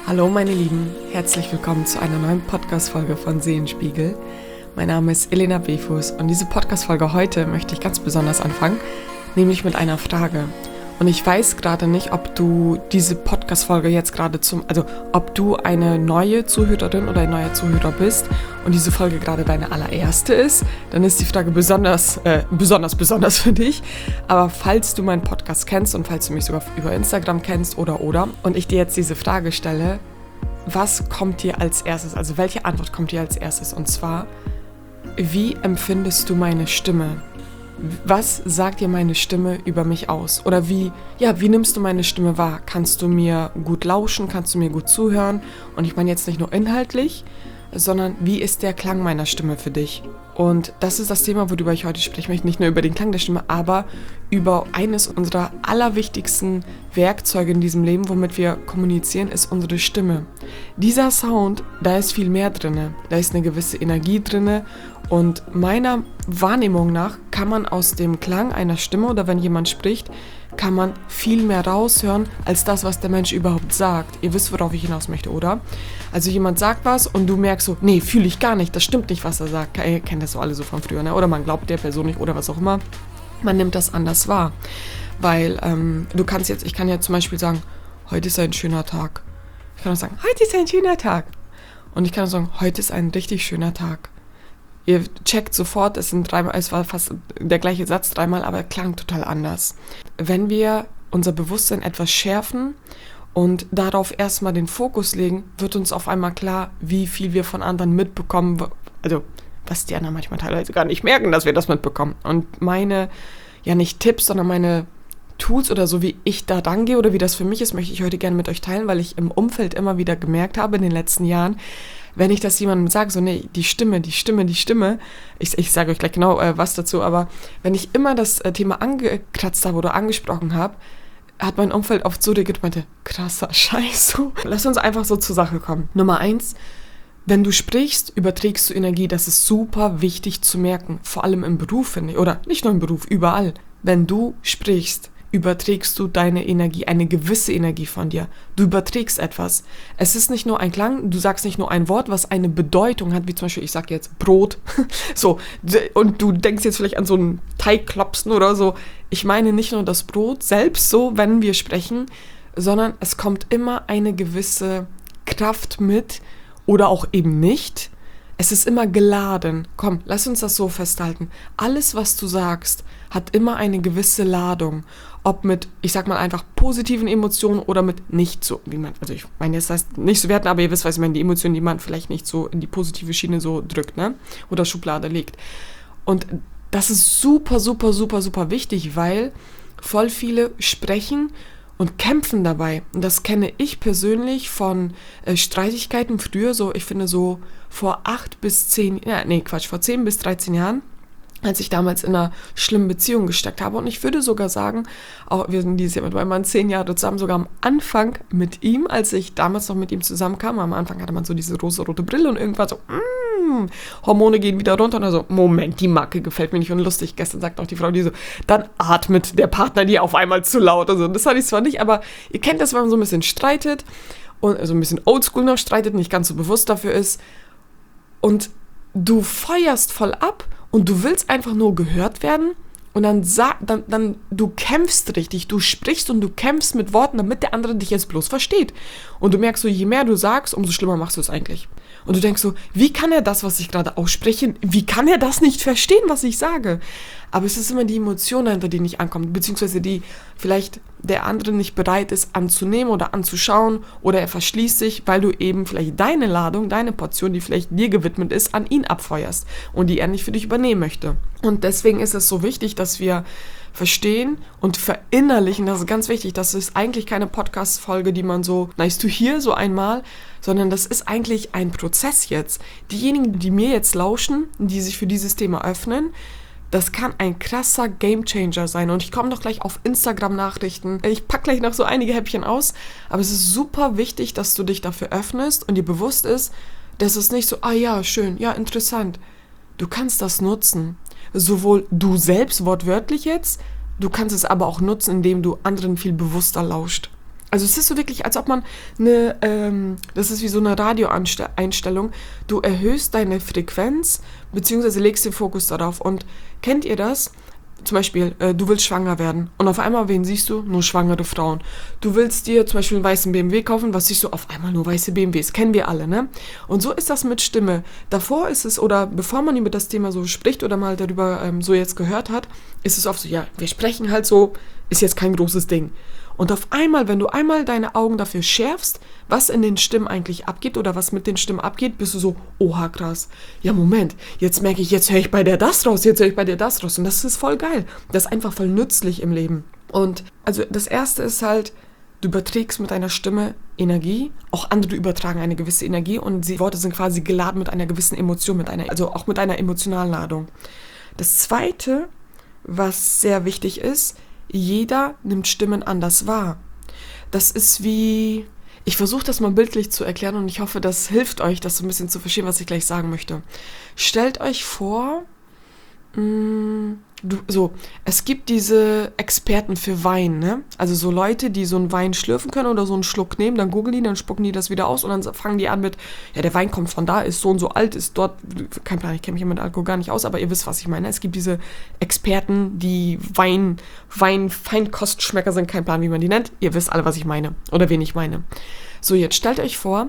Hallo meine Lieben, herzlich willkommen zu einer neuen Podcast-Folge von Seelenspiegel. Mein Name ist Elena Befus und diese Podcast-Folge heute möchte ich ganz besonders anfangen, nämlich mit einer Frage. Und ich weiß gerade nicht, ob du diese Podcast-Folge jetzt gerade ob du eine neue Zuhörerin oder ein neuer Zuhörer bist und diese Folge gerade deine allererste ist, dann ist die Frage besonders für dich. Aber falls du meinen Podcast kennst und falls du mich sogar über Instagram kennst oder und ich dir jetzt diese Frage stelle, was kommt dir als erstes, also welche Antwort kommt dir als erstes? Und zwar, wie empfindest du meine Stimme? Was sagt dir meine Stimme über mich aus? Oder wie nimmst du meine Stimme wahr? Kannst du mir gut lauschen? Kannst du mir gut zuhören? Und ich meine jetzt nicht nur inhaltlich, sondern wie ist der Klang meiner Stimme für dich? Und das ist das Thema, worüber ich heute sprechen möchte. Nicht nur über den Klang der Stimme, aber über eines unserer allerwichtigsten Werkzeuge in diesem Leben, womit wir kommunizieren, ist unsere Stimme. Dieser Sound, da ist viel mehr drin. Da ist eine gewisse Energie drin. Und meiner Wahrnehmung nach kann man aus dem Klang einer Stimme oder wenn jemand spricht, kann man viel mehr raushören als das, was der Mensch überhaupt sagt. Ihr wisst, worauf ich hinaus möchte, oder? Also jemand sagt was und du merkst so, nee, fühle ich gar nicht, das stimmt nicht, was er sagt. Ihr kennt das so alle so von früher, ne? Oder man glaubt der Person nicht oder was auch immer. Man nimmt das anders wahr. Weil ich kann ja zum Beispiel sagen, heute ist ein schöner Tag. Ich kann auch sagen, heute ist ein schöner Tag. Und ich kann auch sagen, heute ist ein richtig schöner Tag. Ihr checkt sofort, es war fast der gleiche Satz dreimal, aber er klang total anders. Wenn wir unser Bewusstsein etwas schärfen und darauf erstmal den Fokus legen, wird uns auf einmal klar, wie viel wir von anderen mitbekommen, also was die anderen manchmal teilweise gar nicht merken, dass wir das mitbekommen. Und meine, nicht Tipps, sondern meine Tools oder so, wie ich da rangehe oder wie das für mich ist, möchte ich heute gerne mit euch teilen, weil ich im Umfeld immer wieder gemerkt habe in den letzten Jahren, wenn ich das jemandem sage, so nee, die Stimme, ich sage euch gleich genau was dazu, aber wenn ich immer das Thema angekratzt habe oder angesprochen habe, hat mein Umfeld oft so reagiert und meinte, krasser Scheiß. Lass uns einfach so zur Sache kommen. Nummer 1, wenn du sprichst, überträgst du Energie, das ist super wichtig zu merken, vor allem im Beruf, finde ich, oder nicht nur im Beruf, überall. Wenn du sprichst, überträgst du deine Energie, eine gewisse Energie von dir. Du überträgst etwas. Es ist nicht nur ein Klang, du sagst nicht nur ein Wort, was eine Bedeutung hat, wie zum Beispiel, ich sage jetzt Brot, so, und du denkst jetzt vielleicht an so einen Teigklopsen oder so. Ich meine nicht nur das Brot selbst so, wenn wir sprechen, sondern es kommt immer eine gewisse Kraft mit oder auch eben nicht. Es ist immer geladen. Komm, lass uns das so festhalten. Alles, was du sagst, hat immer eine gewisse Ladung. Ob mit, ich sag mal einfach positiven Emotionen oder mit nicht so, ich meine, das heißt nicht so werten, aber ihr wisst, was ich meine, die Emotionen, die man vielleicht nicht so in die positive Schiene so drückt, ne? Oder Schublade legt. Und das ist super, super, super, super wichtig, weil voll viele sprechen und kämpfen dabei. Und das kenne ich persönlich von Streitigkeiten früher, ich finde so vor 10 bis 13 Jahren, als ich damals in einer schlimmen Beziehung gesteckt habe. Und ich würde sogar sagen, auch wir sind dieses Jahr mit meinem Mann 10 Jahre zusammen, sogar am Anfang mit ihm, als ich damals noch mit ihm zusammenkam, am Anfang hatte man so diese rosa-rote Brille und irgendwann so, Hormone gehen wieder runter und also, Moment, die Macke gefällt mir nicht und lustig. Gestern sagt auch die Frau, die so, dann atmet der Partner die auf einmal zu laut. Also das hatte ich zwar nicht, aber ihr kennt das, wenn man so ein bisschen streitet und also ein bisschen oldschool noch streitet, nicht ganz so bewusst dafür ist und du feuerst voll ab und du willst einfach nur gehört werden und dann du kämpfst richtig, du sprichst und du kämpfst mit Worten, damit der andere dich jetzt bloß versteht. Und du merkst so, je mehr du sagst, umso schlimmer machst du es eigentlich. Und du denkst so, wie kann er das, was ich gerade ausspreche, wie kann er das nicht verstehen, was ich sage? Aber es ist immer die Emotion dahinter, die nicht ankommt, beziehungsweise die vielleicht der andere nicht bereit ist anzunehmen oder anzuschauen oder er verschließt sich, weil du eben vielleicht deine Ladung, deine Portion, die vielleicht dir gewidmet ist, an ihn abfeuerst und die er nicht für dich übernehmen möchte. Und deswegen ist es so wichtig, dass wir verstehen und verinnerlichen, das ist ganz wichtig, das ist eigentlich keine Podcast-Folge, die man so nice to hear, so einmal, sondern das ist eigentlich ein Prozess jetzt. Diejenigen, die mir jetzt lauschen, die sich für dieses Thema öffnen, das kann ein krasser Gamechanger sein. Und ich komme noch gleich auf Instagram-Nachrichten. Ich packe gleich noch so einige Häppchen aus. Aber es ist super wichtig, dass du dich dafür öffnest und dir bewusst ist, dass es nicht so, ja, schön, ja, interessant. Du kannst das nutzen. Sowohl du selbst wortwörtlich jetzt, du kannst es aber auch nutzen, indem du anderen viel bewusster lauscht. Also es ist so wirklich, als ob man das ist wie so eine Radioeinstellung. Du erhöhst deine Frequenz, beziehungsweise legst den Fokus darauf. Und kennt ihr das? Zum Beispiel, du willst schwanger werden und auf einmal, wen siehst du? Nur schwangere Frauen. Du willst dir zum Beispiel einen weißen BMW kaufen, was siehst du? Auf einmal nur weiße BMWs. Kennen wir alle, ne? Und so ist das mit Stimme. Davor ist es, oder bevor man über das Thema so spricht oder mal darüber so jetzt gehört hat, ist es oft so, ja, wir sprechen halt so, ist jetzt kein großes Ding. Und auf einmal, wenn du einmal deine Augen dafür schärfst, was in den Stimmen eigentlich abgeht oder was mit den Stimmen abgeht, bist du so, oha, krass. Ja, Moment, jetzt merke ich, jetzt höre ich bei der das raus, jetzt höre ich bei der das raus. Und das ist voll geil. Das ist einfach voll nützlich im Leben. Und also das Erste ist halt, du überträgst mit deiner Stimme Energie. Auch andere übertragen eine gewisse Energie und die Worte sind quasi geladen mit einer gewissen Emotion, also auch mit einer emotionalen Ladung. Das Zweite, was sehr wichtig ist, jeder nimmt Stimmen anders wahr. Das ist wie, ich versuche das mal bildlich zu erklären und ich hoffe, das hilft euch, das so ein bisschen zu verstehen, was ich gleich sagen möchte. Stellt euch vor, es gibt diese Experten für Wein, ne? Also so Leute, die so einen Wein schlürfen können oder so einen Schluck nehmen, dann googeln die, dann spucken die das wieder aus und dann fangen die an mit, ja, der Wein kommt von da, ist so und so alt, ist dort, kein Plan, ich kenne mich mit Alkohol gar nicht aus, aber ihr wisst, was ich meine. Es gibt diese Experten, die Feinkostschmecker sind, kein Plan, wie man die nennt. Ihr wisst alle, was ich meine oder wen ich meine. So, jetzt stellt euch vor,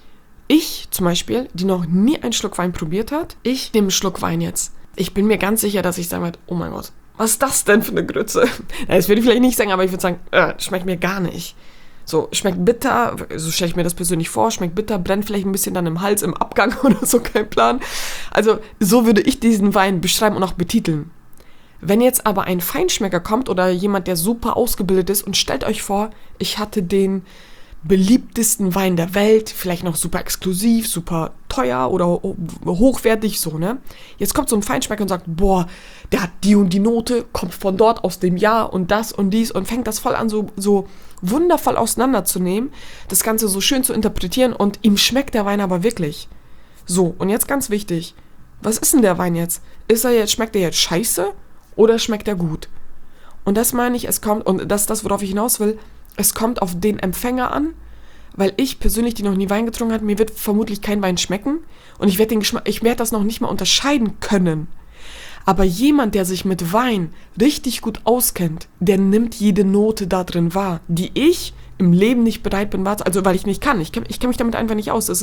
ich zum Beispiel, die noch nie einen Schluck Wein probiert hat, ich nehme einen Schluck Wein jetzt. Ich bin mir ganz sicher, dass ich sagen werde, oh mein Gott, was ist das denn für eine Grütze? Das würde ich vielleicht nicht sagen, aber ich würde sagen, schmeckt mir gar nicht. So, schmeckt bitter, so stelle ich mir das persönlich vor, schmeckt bitter, brennt vielleicht ein bisschen dann im Hals, im Abgang oder so, kein Plan. Also, so würde ich diesen Wein beschreiben und auch betiteln. Wenn jetzt aber ein Feinschmecker kommt oder jemand, der super ausgebildet ist und stellt euch vor, ich hatte den beliebtesten Wein der Welt, vielleicht noch super exklusiv, super teuer oder hochwertig, so, ne? Jetzt kommt so ein Feinschmecker und sagt, boah, der hat die und die Note, kommt von dort aus dem Jahr und das und dies und fängt das voll an, so wundervoll auseinanderzunehmen, das Ganze so schön zu interpretieren und ihm schmeckt der Wein aber wirklich. So, und jetzt ganz wichtig, was ist denn der Wein jetzt? Schmeckt der jetzt scheiße oder schmeckt er gut? Und das meine ich, und das ist das, worauf ich hinaus will, es kommt auf den Empfänger an, weil ich persönlich, die noch nie Wein getrunken hat, mir wird vermutlich kein Wein schmecken und ich werde das noch nicht mal unterscheiden können. Aber jemand, der sich mit Wein richtig gut auskennt, der nimmt jede Note da drin wahr, die ich im Leben nicht bereit bin wahrzunehmen, also weil ich nicht kann. Ich kenne mich damit einfach nicht aus.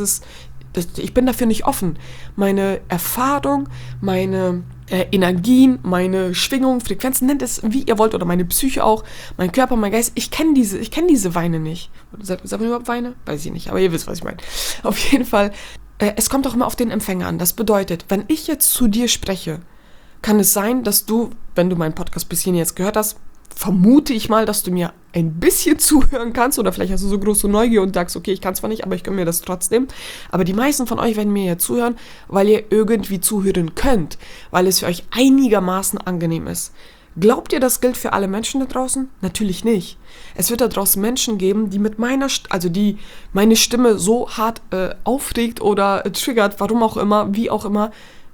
Ich bin dafür nicht offen. Meine Erfahrung, meine Energien, meine Schwingungen, Frequenzen, nennt es wie ihr wollt, oder meine Psyche auch, mein Körper, mein Geist, ich kenne diese Weine nicht. Sagt man überhaupt Weine? Weiß ich nicht, aber ihr wisst, was ich meine. Auf jeden Fall, es kommt auch immer auf den Empfänger an. Das bedeutet, wenn ich jetzt zu dir spreche, kann es sein, dass du, wenn du meinen Podcast bis hierhin jetzt gehört hast, vermute ich mal, dass du mir ein bisschen zuhören kannst oder vielleicht hast du so große Neugier und sagst, okay, ich kann zwar nicht, aber ich gönne mir das trotzdem. Aber die meisten von euch werden mir ja zuhören, weil ihr irgendwie zuhören könnt, weil es für euch einigermaßen angenehm ist. Glaubt ihr, das gilt für alle Menschen da draußen? Natürlich nicht. Es wird da draußen Menschen geben, die die meine Stimme so hart aufregt oder triggert, warum auch immer, wie auch immer.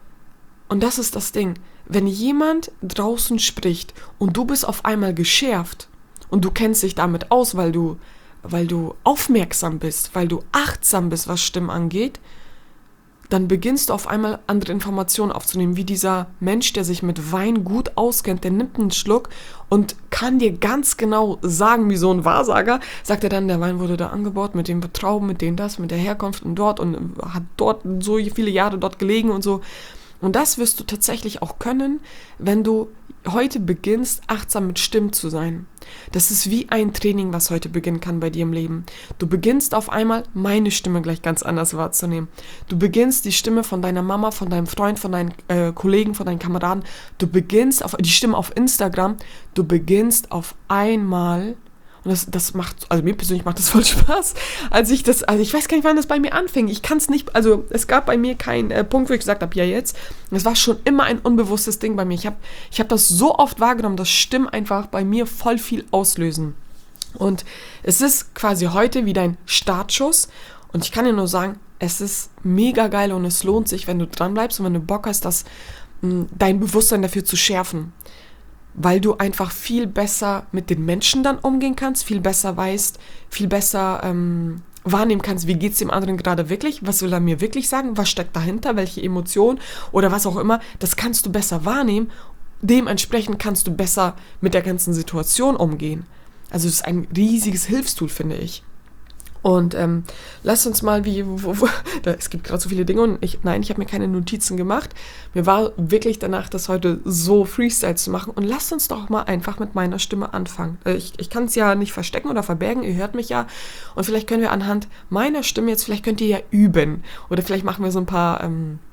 Und das ist das Ding. Wenn jemand draußen spricht und du bist auf einmal geschärft und du kennst dich damit aus, weil du aufmerksam bist, weil du achtsam bist, was Stimmen angeht, dann beginnst du auf einmal andere Informationen aufzunehmen, wie dieser Mensch, der sich mit Wein gut auskennt, der nimmt einen Schluck und kann dir ganz genau sagen, wie so ein Wahrsager, sagt er dann, der Wein wurde da angebaut, mit den Trauben, mit denen das, mit der Herkunft und dort und hat dort so viele Jahre dort gelegen und so. Und das wirst du tatsächlich auch können, wenn du heute beginnst, achtsam mit Stimmen zu sein. Das ist wie ein Training, was heute beginnen kann bei dir im Leben. Du beginnst auf einmal, meine Stimme gleich ganz anders wahrzunehmen. Du beginnst die Stimme von deiner Mama, von deinem Freund, von deinen Kollegen, von deinen Kameraden. Du beginnst die Stimme auf Instagram. Du beginnst auf einmal. Und das macht, also mir persönlich macht das voll Spaß, ich weiß gar nicht, wann das bei mir anfing. Ich kann es nicht, also es gab bei mir keinen Punkt, wo ich gesagt habe, ja jetzt. Es war schon immer ein unbewusstes Ding bei mir. Ich hab das so oft wahrgenommen, dass Stimmen einfach bei mir voll viel auslösen. Und es ist quasi heute wie dein Startschuss. Und ich kann dir nur sagen, es ist mega geil und es lohnt sich, wenn du dran bleibst und wenn du Bock hast, dein Bewusstsein dafür zu schärfen. weil du einfach viel besser mit den Menschen dann umgehen kannst, viel besser weißt, viel besser wahrnehmen kannst, wie geht es dem anderen gerade wirklich, was will er mir wirklich sagen, was steckt dahinter, welche Emotion oder was auch immer, das kannst du besser wahrnehmen. Dementsprechend kannst du besser mit der ganzen Situation umgehen. Also es ist ein riesiges Hilfstool, finde ich. Und lass uns mal, es gibt gerade so viele Dinge und ich habe mir keine Notizen gemacht. Mir war wirklich danach, das heute so Freestyle zu machen. Und lasst uns doch mal einfach mit meiner Stimme anfangen. Ich kann es ja nicht verstecken oder verbergen, ihr hört mich ja. Und vielleicht können wir anhand meiner Stimme jetzt, vielleicht könnt ihr ja üben. Oder vielleicht machen wir so ein paar,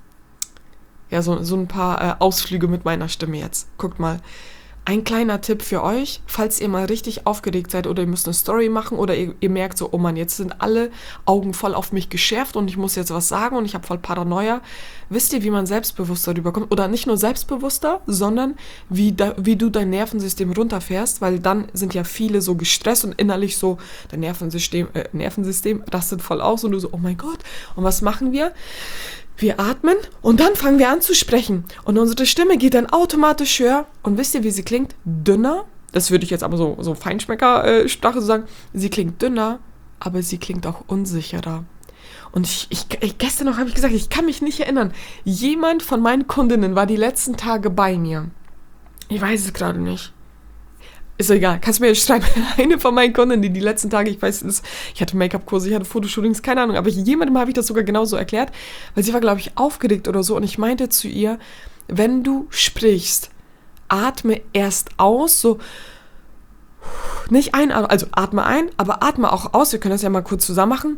so ein paar Ausflüge mit meiner Stimme jetzt. Guckt mal. Ein kleiner Tipp für euch, falls ihr mal richtig aufgeregt seid oder ihr müsst eine Story machen oder ihr merkt so, oh Mann, jetzt sind alle Augen voll auf mich geschärft und ich muss jetzt was sagen und ich habe voll Paranoia. Wisst ihr, wie man selbstbewusster rüberkommt? Oder nicht nur selbstbewusster, sondern wie du dein Nervensystem runterfährst, weil dann sind ja viele so gestresst und innerlich so, dein Nervensystem rastet voll aus und du so, oh mein Gott, und was machen wir? Wir atmen und dann fangen wir an zu sprechen. Und unsere Stimme geht dann automatisch höher. Und wisst ihr, wie sie klingt? Dünner. Das würde ich jetzt aber so Feinschmecker-Sprache sagen. Sie klingt dünner, aber sie klingt auch unsicherer. Und gestern noch habe ich gesagt, ich kann mich nicht erinnern. Jemand von meinen Kundinnen war die letzten Tage bei mir. Ich weiß es gerade nicht. Ist so egal, kannst du mir jetzt schreiben. Eine von meinen Kunden, die letzten Tage, ich hatte Make-up-Kurse, ich hatte Fotoshootings, keine Ahnung, aber jemandem habe ich das sogar genauso erklärt, weil sie war, glaube ich, aufgeregt oder so und ich meinte zu ihr, wenn du sprichst, atme erst aus, so nicht einatmen, also atme ein, aber atme auch aus, wir können das ja mal kurz zusammen machen.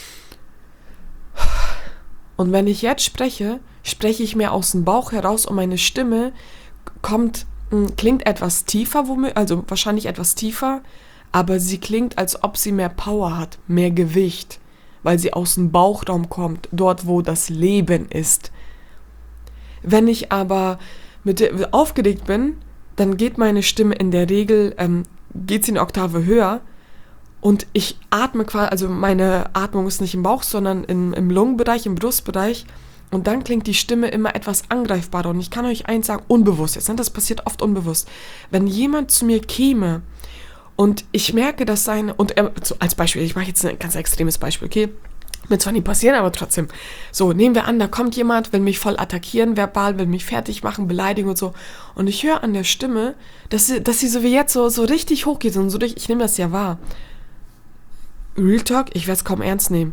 Und wenn ich jetzt spreche, spreche ich mehr aus dem Bauch heraus und meine Stimme klingt etwas tiefer, also wahrscheinlich etwas tiefer, aber sie klingt, als ob sie mehr Power hat, mehr Gewicht, weil sie aus dem Bauchraum kommt, dort, wo das Leben ist. Wenn ich aber aufgeregt bin, dann geht meine Stimme in der Regel, geht sie eine Oktave höher und ich atme quasi, also meine Atmung ist nicht im Bauch, sondern im Lungenbereich, im Brustbereich. Und dann klingt die Stimme immer etwas angreifbarer. Und ich kann euch eins sagen, unbewusst jetzt, das passiert oft unbewusst. Wenn jemand zu mir käme und ich merke, dass als Beispiel, ich mache jetzt ein ganz extremes Beispiel, okay? Wird zwar nie passieren, aber trotzdem. So, nehmen wir an, da kommt jemand, will mich voll attackieren, verbal, will mich fertig machen, beleidigen und so. Und ich höre an der Stimme, dass sie so wie jetzt so richtig hochgeht und so ich nehme das ja wahr. Real Talk, ich werde es kaum ernst nehmen.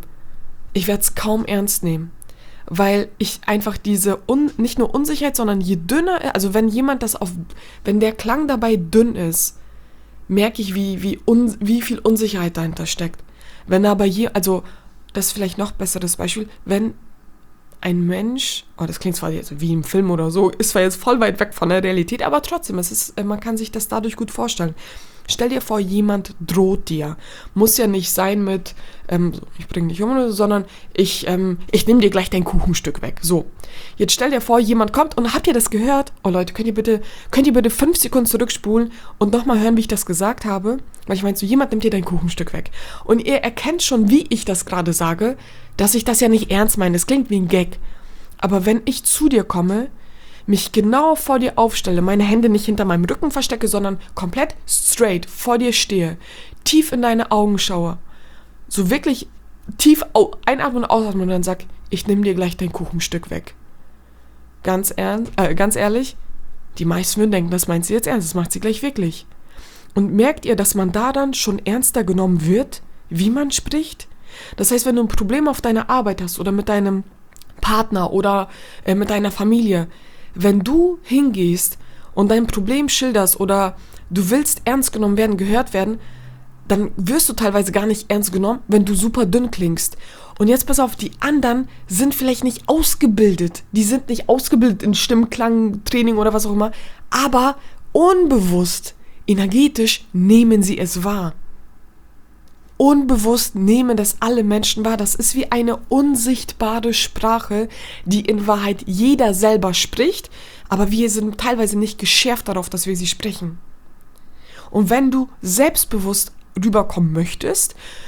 Weil ich einfach diese, nicht nur Unsicherheit, sondern je dünner, also wenn der Klang dabei dünn ist, merke ich, wie viel Unsicherheit dahinter steckt. Wenn aber also das ist vielleicht noch besseres Beispiel, wenn ein Mensch, das klingt zwar jetzt wie im Film oder so, ist zwar jetzt voll weit weg von der Realität, aber trotzdem, man kann sich das dadurch gut vorstellen. Stell dir vor, jemand droht dir. Muss ja nicht sein mit, ich bringe dich um, sondern ich nehme dir gleich dein Kuchenstück weg. So, jetzt stell dir vor, jemand kommt und habt ihr das gehört? Oh Leute, könnt ihr bitte 5 Sekunden zurückspulen und nochmal hören, wie ich das gesagt habe? Weil ich meine, so jemand nimmt dir dein Kuchenstück weg. Und ihr erkennt schon, wie ich das gerade sage, dass ich das ja nicht ernst meine. Das klingt wie ein Gag. Aber wenn ich zu dir komme, mich genau vor dir aufstelle, meine Hände nicht hinter meinem Rücken verstecke, sondern komplett straight vor dir stehe, tief in deine Augen schaue, so wirklich tief einatmen und ausatmen und dann sag, ich nehme dir gleich dein Kuchenstück weg. Ganz ehrlich, die meisten würden denken, das meint sie jetzt ernst, das macht sie gleich wirklich. Und merkt ihr, dass man da dann schon ernster genommen wird, wie man spricht? Das heißt, wenn du ein Problem auf deiner Arbeit hast oder mit deinem Partner oder mit deiner Familie, wenn du hingehst und dein Problem schilderst oder du willst ernst genommen werden, gehört werden, dann wirst du teilweise gar nicht ernst genommen, wenn du super dünn klingst. Und jetzt pass auf, die anderen sind vielleicht nicht ausgebildet. Die sind nicht ausgebildet in Stimmklang, Training oder was auch immer, aber unbewusst, energetisch nehmen sie es wahr. Unbewusst nehmen das alle Menschen wahr. Das ist wie eine unsichtbare Sprache, die in Wahrheit jeder selber spricht, aber wir sind teilweise nicht geschärft darauf, dass wir sie sprechen. Und wenn du selbstbewusst rüberkommen möchtest,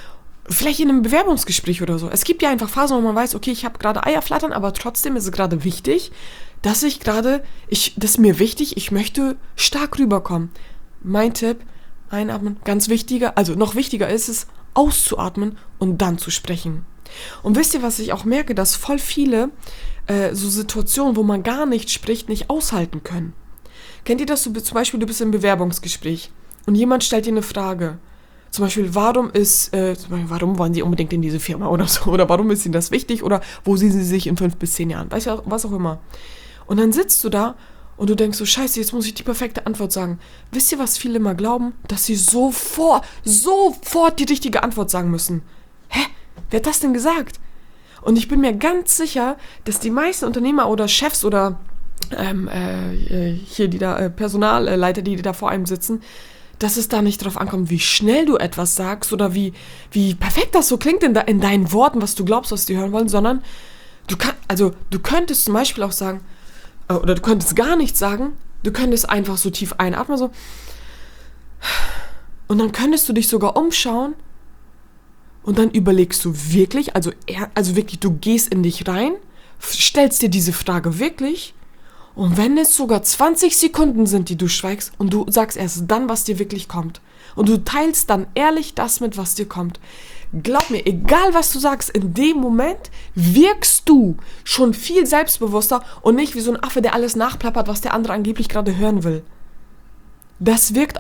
vielleicht in einem Bewerbungsgespräch oder so. Es gibt ja einfach Phasen, wo man weiß, okay, ich habe gerade Eierflattern, aber trotzdem ist es gerade wichtig, das ist mir wichtig, ich möchte stark rüberkommen. Mein Tipp, einatmen, ganz wichtiger, also noch wichtiger ist es, auszuatmen und dann zu sprechen. Und wisst ihr, was ich auch merke, dass voll viele so Situationen, wo man gar nicht spricht, nicht aushalten können. Kennt ihr das? Zum Beispiel, du bist im Bewerbungsgespräch und jemand stellt dir eine Frage. Zum Beispiel, warum wollen Sie unbedingt in diese Firma oder so? Oder warum ist Ihnen das wichtig? Oder wo sehen Sie sich in 5 bis 10 Jahren? Weißt du, was auch immer. Und dann sitzt du da und du denkst so, scheiße, jetzt muss ich die perfekte Antwort sagen. Wisst ihr, was viele immer glauben? Dass sie sofort die richtige Antwort sagen müssen. Hä? Wer hat das denn gesagt? Und ich bin mir ganz sicher, dass die meisten Unternehmer oder Chefs oder Personalleiter, die da vor einem sitzen, dass es da nicht drauf ankommt, wie schnell du etwas sagst oder wie perfekt das so klingt in deinen Worten, was du glaubst, was die hören wollen, sondern du könntest zum Beispiel auch sagen, oder du könntest gar nichts sagen, du könntest einfach so tief einatmen, so, und dann könntest du dich sogar umschauen und dann überlegst du wirklich, also wirklich, du gehst in dich rein, stellst dir diese Frage wirklich. Und wenn es sogar 20 Sekunden sind, die du schweigst und du sagst erst dann, was dir wirklich kommt und du teilst dann ehrlich das mit, was dir kommt, glaub mir, egal was du sagst, in dem Moment wirkst du schon viel selbstbewusster und nicht wie so ein Affe, der alles nachplappert, was der andere angeblich gerade hören will. Das wirkt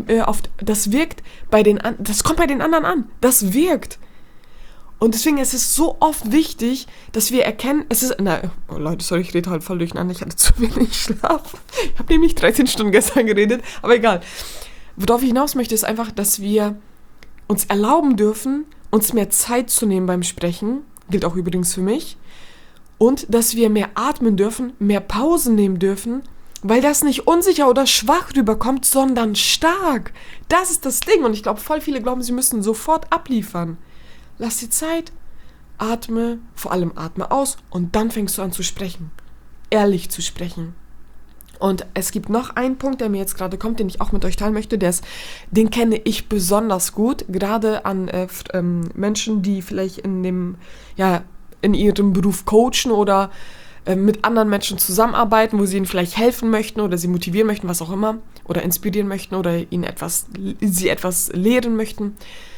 das kommt bei den anderen an. Das wirkt. Und deswegen ist es so oft wichtig, dass wir erkennen, Leute, sorry, ich rede halt voll durcheinander, ich hatte zu wenig Schlaf. Ich habe nämlich 13 Stunden gestern geredet, aber egal. Worauf ich hinaus möchte, ist einfach, dass wir uns erlauben dürfen, uns mehr Zeit zu nehmen beim Sprechen, gilt auch übrigens für mich, und dass wir mehr atmen dürfen, mehr Pausen nehmen dürfen, weil das nicht unsicher oder schwach rüberkommt, sondern stark. Das ist das Ding und ich glaube, voll viele glauben, sie müssen sofort abliefern. Lass dir Zeit, vor allem atme aus und dann fängst du an zu sprechen. Ehrlich zu sprechen. Und es gibt noch einen Punkt, der mir jetzt gerade kommt, den ich auch mit euch teilen möchte, den kenne ich besonders gut, gerade an Menschen, die vielleicht in ihrem Beruf coachen oder mit anderen Menschen zusammenarbeiten, wo sie ihnen vielleicht helfen möchten oder sie motivieren möchten, was auch immer, oder inspirieren möchten oder sie etwas lehren möchten.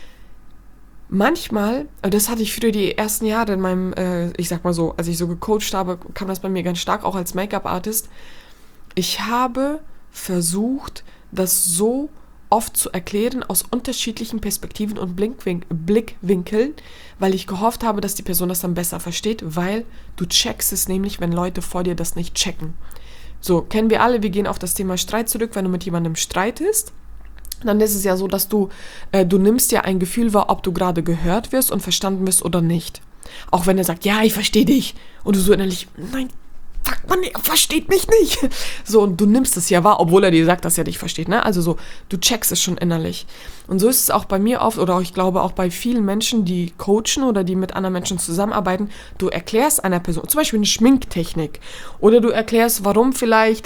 Manchmal, das hatte ich früher die ersten Jahre in meinem, ich sag mal so, als ich so gecoacht habe, kam das bei mir ganz stark, auch als Make-up-Artist. Ich habe versucht, das so oft zu erklären aus unterschiedlichen Perspektiven und Blickwinkeln, weil ich gehofft habe, dass die Person das dann besser versteht, weil du checkst es nämlich, wenn Leute vor dir das nicht checken. So, kennen wir alle, wir gehen auf das Thema Streit zurück, wenn du mit jemandem streitest. Dann ist es ja so, dass du nimmst ja ein Gefühl wahr, ob du gerade gehört wirst und verstanden wirst oder nicht. Auch wenn er sagt, ja, ich verstehe dich. Und du so innerlich, nein, fuck, man, er versteht mich nicht. So, und du nimmst es ja wahr, obwohl er dir sagt, dass er dich versteht, ne? Also so, du checkst es schon innerlich. Und so ist es auch bei mir oft, oder ich glaube auch bei vielen Menschen, die coachen oder die mit anderen Menschen zusammenarbeiten, du erklärst einer Person, zum Beispiel eine Schminktechnik, oder du erklärst, warum vielleicht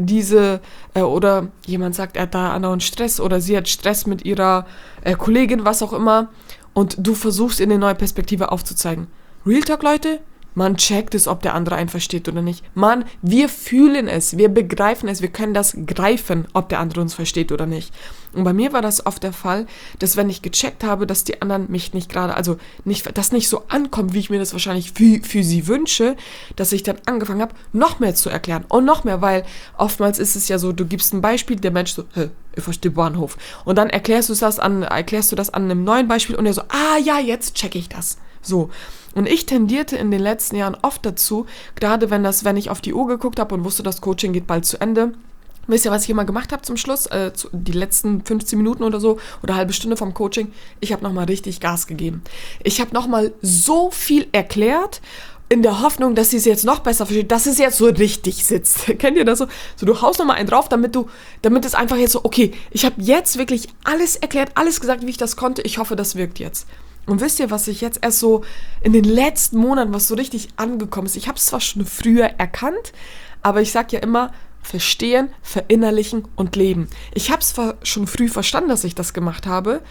oder jemand sagt, er hat da andauernd Stress, oder sie hat Stress mit ihrer Kollegin, was auch immer, und du versuchst, ihr eine neue Perspektive aufzuzeigen. Real Talk, Leute? Man checkt es, ob der andere einen versteht oder nicht. Wir fühlen es, wir begreifen es, wir können das greifen, ob der andere uns versteht oder nicht. Und bei mir war das oft der Fall, dass wenn ich gecheckt habe, dass die anderen mich nicht gerade, das nicht so ankommt, wie ich mir das wahrscheinlich für sie wünsche, dass ich dann angefangen habe, noch mehr zu erklären und noch mehr, weil oftmals ist es ja so, du gibst ein Beispiel, der Mensch so, ich verstehe Bahnhof. Und dann erklärst du das an einem neuen Beispiel und er so, ja, jetzt check ich das. So. Und ich tendierte in den letzten Jahren oft dazu, gerade wenn ich auf die Uhr geguckt habe und wusste, das Coaching geht bald zu Ende. Wisst ihr, was ich immer gemacht habe zum Schluss? Die letzten 15 Minuten oder so oder halbe Stunde vom Coaching. Ich habe nochmal richtig Gas gegeben. Ich habe nochmal so viel erklärt, in der Hoffnung, dass sie es jetzt noch besser versteht, dass es jetzt so richtig sitzt. Kennt ihr das so? So, du haust nochmal einen drauf, damit es einfach jetzt so, okay, ich habe jetzt wirklich alles erklärt, alles gesagt, wie ich das konnte. Ich hoffe, das wirkt jetzt. Und wisst ihr, was ich jetzt erst so in den letzten Monaten, was so richtig angekommen ist? Ich habe es zwar schon früher erkannt, aber ich sage ja immer, verstehen, verinnerlichen und leben. Ich habe es zwar schon früh verstanden, dass ich das gemacht habe,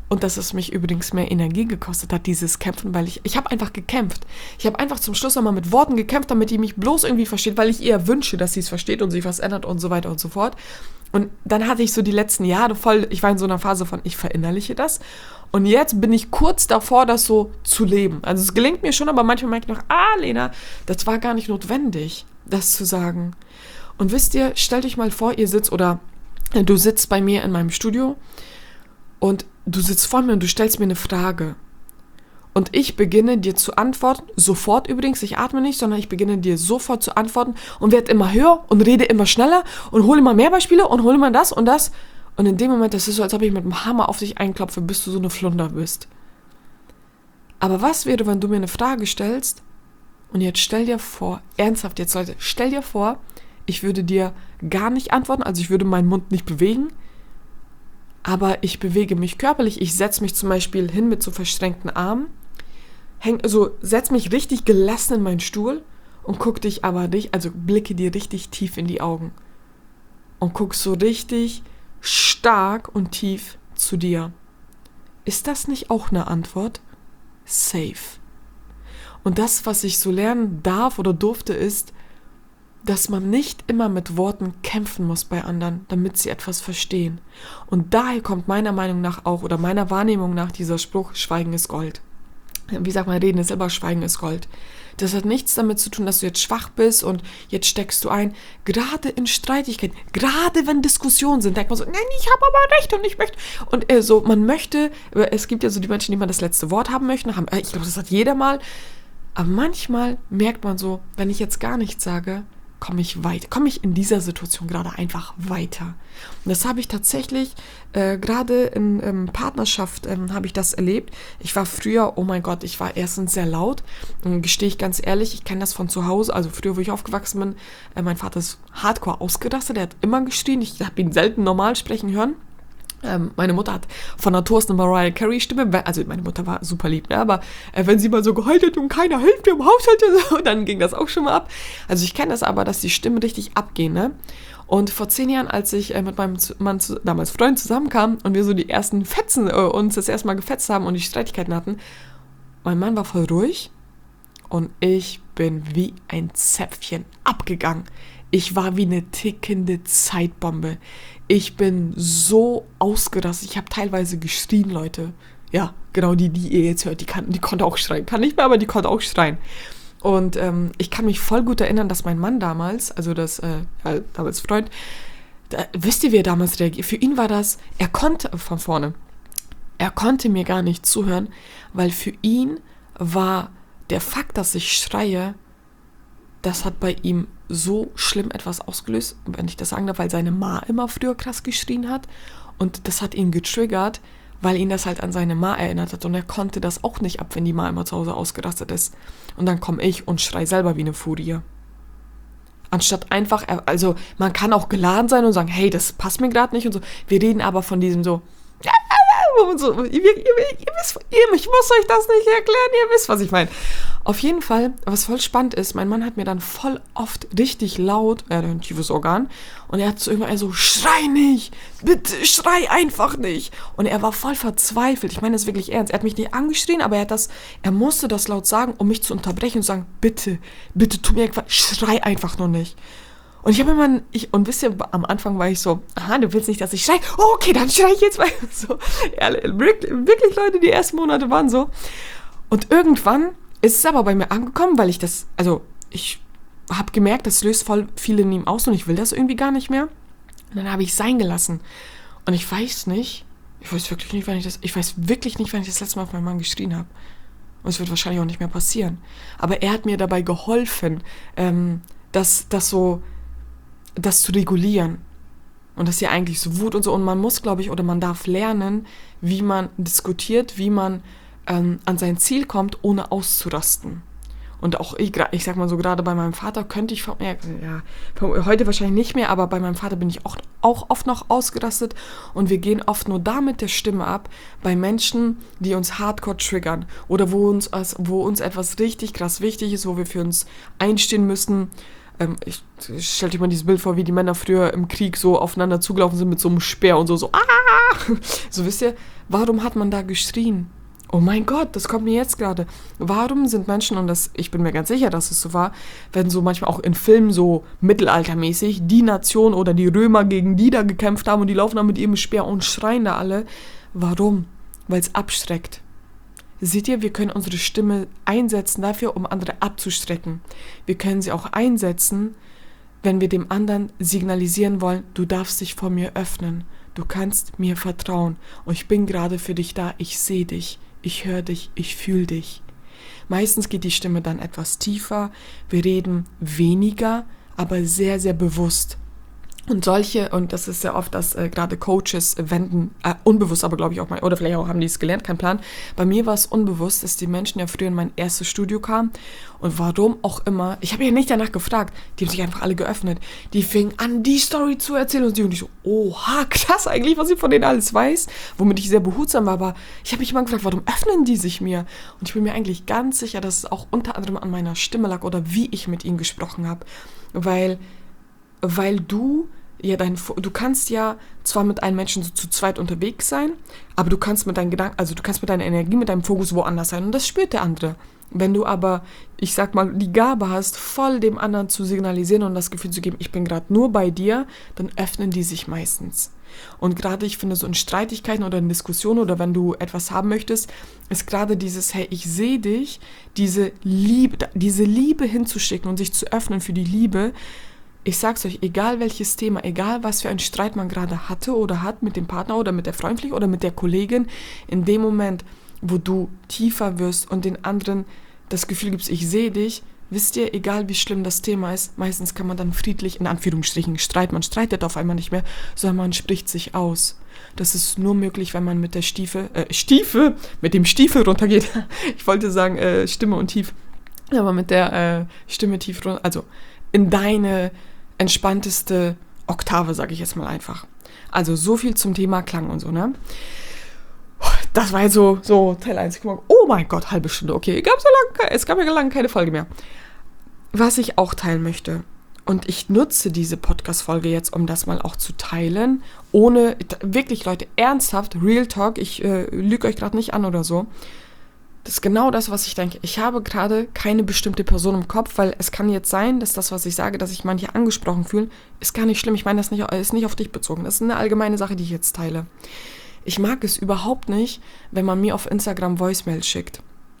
Und dass es mich übrigens mehr Energie gekostet hat, dieses Kämpfen, weil ich habe einfach gekämpft. Ich habe einfach zum Schluss nochmal mit Worten gekämpft, damit die mich bloß irgendwie versteht, weil ich eher wünsche, dass sie es versteht und sich was ändert und so weiter und so fort. Und dann hatte ich so die letzten Jahre voll, ich war in so einer Phase von, ich verinnerliche das. Und jetzt bin ich kurz davor, das so zu leben. Also es gelingt mir schon, aber manchmal merke ich noch, Lena, das war gar nicht notwendig, das zu sagen. Und wisst ihr, stellt euch mal vor, ihr sitzt oder du sitzt bei mir in meinem Studio und du sitzt vor mir und du stellst mir eine Frage. Und ich beginne dir zu antworten, sofort übrigens, ich atme nicht, sondern ich beginne dir sofort zu antworten und werde immer höher und rede immer schneller und hole immer mehr Beispiele und hole immer das und das. Und in dem Moment, das ist so, als ob ich mit dem Hammer auf dich einklopfe, bis du so eine Flunder bist. Aber was wäre, wenn du mir eine Frage stellst und jetzt stell dir vor, ernsthaft jetzt Leute, stell dir vor, ich würde dir gar nicht antworten, also ich würde meinen Mund nicht bewegen, aber ich bewege mich körperlich, ich setze mich zum Beispiel hin mit so verschränkten Armen, setze mich richtig gelassen in meinen Stuhl und blicke dir richtig tief in die Augen und guck so richtig stark und tief zu dir. Ist das nicht auch eine Antwort? Safe. Und das, was ich so lernen darf oder durfte, ist, dass man nicht immer mit Worten kämpfen muss bei anderen, damit sie etwas verstehen. Und daher kommt meiner Meinung nach auch, oder meiner Wahrnehmung nach, dieser Spruch, Schweigen ist Gold. Wie sagt man, Reden ist Silber, Schweigen ist Gold. Das hat nichts damit zu tun, dass du jetzt schwach bist und jetzt steckst du ein. Gerade in Streitigkeiten, gerade wenn Diskussionen sind, denkt man so, nein, ich habe aber recht und ich möchte. Und man möchte, es gibt ja so die Menschen, die mal das letzte Wort haben möchten. Ich glaube, das hat jeder mal. Aber manchmal merkt man so, wenn ich jetzt gar nichts sage, komme ich in dieser Situation gerade einfach weiter. Und das habe ich tatsächlich gerade in Partnerschaft habe ich das erlebt. Ich war früher, oh mein Gott, ich war erstens sehr laut, gestehe ich ganz ehrlich, ich kenne das von zu Hause, also früher, wo ich aufgewachsen bin, mein Vater ist hardcore ausgerastet, der hat immer geschrien, ich habe ihn selten normal sprechen hören. Meine Mutter hat von Natur aus eine Mariah Carey Stimme, also meine Mutter war super lieb, ne? Aber wenn sie mal so geheult hat und keiner hilft im Haushalt, so, dann ging das auch schon mal ab. Also ich kenne das aber, dass die Stimmen richtig abgehen, ne? Und vor 10 Jahren, als ich mit meinem Mann, damals Freund, zusammenkam und wir so die ersten Fetzen uns das erste Mal gefetzt haben und die Streitigkeiten hatten, mein Mann war voll ruhig und ich bin wie ein Zäpfchen abgegangen. Ich war wie eine tickende Zeitbombe. Ich bin so ausgerastet. Ich habe teilweise geschrien, Leute. Ja, genau die ihr jetzt hört, die konnte auch schreien. Kann nicht mehr, aber die konnte auch schreien. Und ich kann mich voll gut erinnern, dass mein Mann damals, also damals Freund, wisst ihr, wie er damals reagiert? Für ihn war das, er konnte mir gar nicht zuhören, weil für ihn war der Fakt, dass ich schreie, das hat bei ihm so schlimm etwas ausgelöst, wenn ich das sagen darf, weil seine Ma immer früher krass geschrien hat und das hat ihn getriggert, weil ihn das halt an seine Ma erinnert hat und er konnte das auch nicht ab, wenn die Ma immer zu Hause ausgerastet ist. Und dann komme ich und schrei selber wie eine Furie. Anstatt einfach, also man kann auch geladen sein und sagen, hey, das passt mir gerade nicht und so. Wir reden aber von diesem so, und so, ihr wisst, ich muss euch das nicht erklären, ihr wisst, was ich meine. Auf jeden Fall, was voll spannend ist, mein Mann hat mir dann voll oft richtig laut, er hat ein tiefes Organ, und er hat so irgendwann so, schrei nicht, bitte schrei einfach nicht. Und er war voll verzweifelt, ich meine das wirklich ernst, er hat mich nicht angeschrien, aber er musste das laut sagen, um mich zu unterbrechen und zu sagen, bitte tu mir irgendwas, schrei einfach nur nicht. Und ich habe immer, und wisst ihr, am Anfang war ich so, aha, du willst nicht, dass ich schreie? Oh, okay, dann schreie ich jetzt mal. So, ja, wirklich, Leute, die ersten Monate waren so. Und irgendwann ist es aber bei mir angekommen, weil ich habe gemerkt, das löst voll viel in ihm aus und ich will das irgendwie gar nicht mehr. Und dann habe ich es sein gelassen. Und ich weiß wirklich nicht, wann ich das letzte Mal auf meinen Mann geschrien habe. Und es wird wahrscheinlich auch nicht mehr passieren. Aber er hat mir dabei geholfen, das zu regulieren. Und das ist ja eigentlich so Wut und so. Und man muss, glaube ich, oder man darf lernen, wie man diskutiert, wie man an sein Ziel kommt, ohne auszurasten. Und auch ich sag mal so, gerade bei meinem Vater könnte ich heute wahrscheinlich nicht mehr, aber bei meinem Vater bin ich auch oft noch ausgerastet. Und wir gehen oft nur da mit der Stimme ab, bei Menschen, die uns hardcore triggern. Oder wo uns etwas richtig krass wichtig ist, wo wir für uns einstehen müssen, Stell dir mal dieses Bild vor, wie die Männer früher im Krieg so aufeinander zugelaufen sind mit so einem Speer und so, so, wisst ihr, warum hat man da geschrien? Oh mein Gott, das kommt mir jetzt gerade. Warum sind Menschen, und ich bin mir ganz sicher, dass es so war, wenn so manchmal auch in Filmen so mittelaltermäßig die Nation oder die Römer gegen die da gekämpft haben und die laufen da mit ihrem Speer und schreien da alle. Warum? Weil es abschreckt. Seht ihr, wir können unsere Stimme einsetzen dafür, um andere abzuschrecken. Wir können sie auch einsetzen, wenn wir dem anderen signalisieren wollen, du darfst dich vor mir öffnen. Du kannst mir vertrauen. Und ich bin gerade für dich da. Ich sehe dich. Ich höre dich, ich fühle dich. Meistens geht die Stimme dann etwas tiefer, wir reden weniger, aber sehr, sehr bewusst. Und das ist sehr oft, dass gerade Coaches wenden, unbewusst aber glaube ich auch mal, oder vielleicht auch haben die es gelernt, kein Plan. Bei mir war es unbewusst, dass die Menschen ja früher in mein erstes Studio kamen und warum auch immer, ich habe ja nicht danach gefragt, die haben sich einfach alle geöffnet. Die fingen an, die Story zu erzählen und ich so, oha, krass eigentlich, was ich von denen alles weiß, womit ich sehr behutsam war, aber ich habe mich immer gefragt, warum öffnen die sich mir? Und ich bin mir eigentlich ganz sicher, dass es auch unter anderem an meiner Stimme lag oder wie ich mit ihnen gesprochen habe, weil du kannst ja zwar mit einem Menschen so zu zweit unterwegs sein, aber du kannst mit deinen Gedanken, also du kannst mit deiner Energie, mit deinem Fokus woanders sein und das spürt der andere. Wenn du aber, ich sag mal, die Gabe hast, voll dem anderen zu signalisieren und das Gefühl zu geben, ich bin gerade nur bei dir, dann öffnen die sich meistens. Und gerade ich finde, so in Streitigkeiten oder in Diskussionen oder wenn du etwas haben möchtest, ist gerade dieses, hey, ich sehe dich, diese Liebe hinzuschicken und sich zu öffnen für die Liebe. Ich sag's euch, egal welches Thema, egal was für einen Streit man gerade hatte oder hat mit dem Partner oder mit der Freundin oder mit der Kollegin, in dem Moment, wo du tiefer wirst und den anderen das Gefühl gibst, ich sehe dich, wisst ihr, egal wie schlimm das Thema ist, meistens kann man dann friedlich, in Anführungsstrichen, streiten. Man streitet auf einmal nicht mehr, sondern man spricht sich aus. Das ist nur möglich, wenn man mit dem Stiefel runtergeht. Ich wollte sagen, Stimme und tief. Aber mit der Stimme tief runter, also in deine entspannteste Oktave, sage ich jetzt mal einfach. Also so viel zum Thema Klang und so, ne? Das war jetzt so Teil 1. Oh mein Gott, halbe Stunde, okay. Es gab ja lange keine Folge mehr. Was ich auch teilen möchte, und ich nutze diese Podcast-Folge jetzt, um das mal auch zu teilen, ohne, wirklich Leute, ernsthaft, Real Talk, ich lüge euch gerade nicht an oder so. Das ist genau das, was ich denke. Ich habe gerade keine bestimmte Person im Kopf, weil es kann jetzt sein, dass das, was ich sage, dass sich manche angesprochen fühlen, ist gar nicht schlimm. Ich meine, das ist nicht auf dich bezogen. Das ist eine allgemeine Sache, die ich jetzt teile. Ich mag es überhaupt nicht, wenn man mir auf Instagram Voicemails schickt.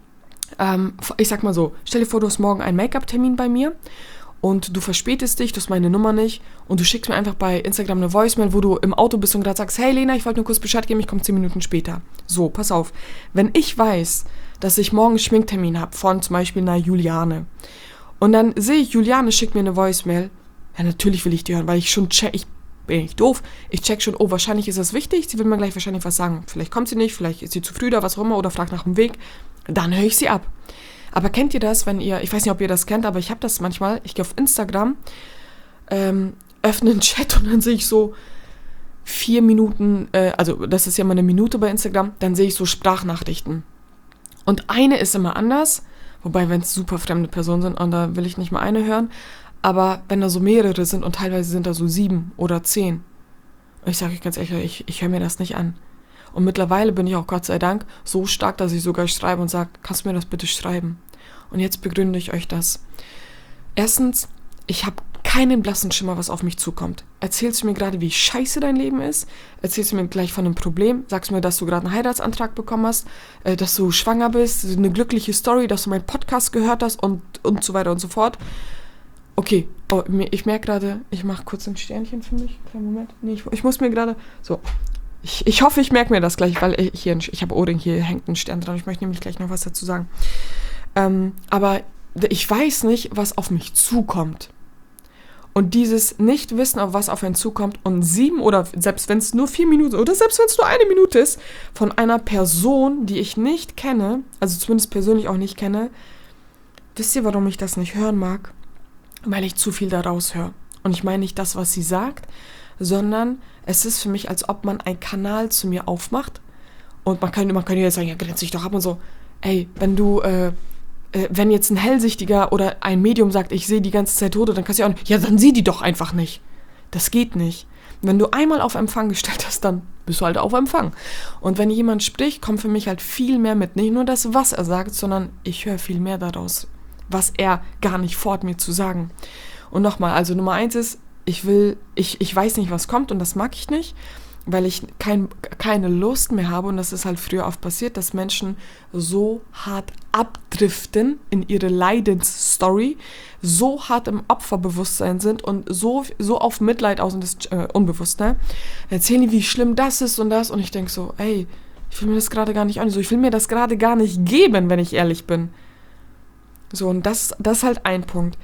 Ich sag mal so, stell dir vor, du hast morgen einen Make-up-Termin bei mir und du verspätest dich, du hast meine Nummer nicht und du schickst mir einfach bei Instagram eine Voicemail, wo du im Auto bist und gerade sagst, hey Lena, ich wollte nur kurz Bescheid geben, ich komme 10 Minuten später. So, pass auf. Wenn ich weiß, dass ich morgen einen Schminktermin habe von zum Beispiel einer Juliane und dann sehe ich, Juliane schickt mir eine Voicemail, ja natürlich will ich die hören, weil ich schon bin ich doof, ich check schon, oh, wahrscheinlich ist das wichtig, sie will mir gleich wahrscheinlich was sagen. Vielleicht kommt sie nicht, vielleicht ist sie zu früh da, was auch immer, oder fragt nach dem Weg, dann höre ich sie ab. Aber kennt ihr das, ich weiß nicht, ob ihr das kennt, aber ich habe das manchmal, ich gehe auf Instagram, öffne einen Chat und dann sehe ich so 4 Minuten, also das ist ja mal eine Minute bei Instagram, dann sehe ich so Sprachnachrichten. Und eine ist immer anders, wobei, wenn es super fremde Personen sind, und da will ich nicht mal eine hören, aber wenn da so mehrere sind und teilweise sind da so 7 oder 10, ich sage euch ganz ehrlich, ich höre mir das nicht an. Und mittlerweile bin ich auch Gott sei Dank so stark, dass ich sogar schreibe und sage, kannst du mir das bitte schreiben? Und jetzt begründe ich euch das. Erstens, ich habe keinen blassen Schimmer, was auf mich zukommt. Erzählst du mir gerade, wie scheiße dein Leben ist? Erzählst du mir gleich von einem Problem? Sagst du mir, dass du gerade einen Heiratsantrag bekommen hast? Dass du schwanger bist? Eine glückliche Story, dass du meinen Podcast gehört hast und so weiter und so fort? Okay, ich merke gerade, ich mache kurz ein Sternchen für mich. Kleinen Moment. Nee, ich muss mir gerade... So, ich hoffe, ich merke mir das gleich, weil ich habe Ohrring, hier hängt ein Stern dran. Ich möchte nämlich gleich noch was dazu sagen. Aber ich weiß nicht, was auf mich zukommt. Und dieses Nicht-Wissen, auf was auf einen zukommt und 7 oder selbst wenn es nur 4 Minuten oder selbst wenn es nur 1 Minute ist, von einer Person, die ich nicht kenne, also zumindest persönlich auch nicht kenne, wisst ihr, warum ich das nicht hören mag? Weil ich zu viel daraus höre. Und ich meine nicht das, was sie sagt, sondern es ist für mich, als ob man einen Kanal zu mir aufmacht und man kann ja sagen, ja, grenz dich doch ab und so. Ey, wenn du wenn jetzt ein Hellsichtiger oder ein Medium sagt, ich sehe die ganze Zeit Tote, dann kannst du ja auch nicht, ja, dann sieh die doch einfach nicht. Das geht nicht. Wenn du einmal auf Empfang gestellt hast, dann bist du halt auf Empfang. Und wenn jemand spricht, kommt für mich halt viel mehr mit. Nicht nur das, was er sagt, sondern ich höre viel mehr daraus, was er gar nicht vorhat, mir zu sagen. Und nochmal, also Nummer 1 ist, ich weiß nicht, was kommt und das mag ich nicht, weil ich keine Lust mehr habe, und das ist halt früher oft passiert, dass Menschen so hart abdriften in ihre Leidensstory, so hart im Opferbewusstsein sind und so auf Mitleid aus, und das ist unbewusst, ne? Erzählen die, wie schlimm das ist und das, und ich denke so, ey, ich will mir das gerade gar nicht an, so, ich will mir das gerade gar nicht geben, wenn ich ehrlich bin. So, und das ist halt ein Punkt.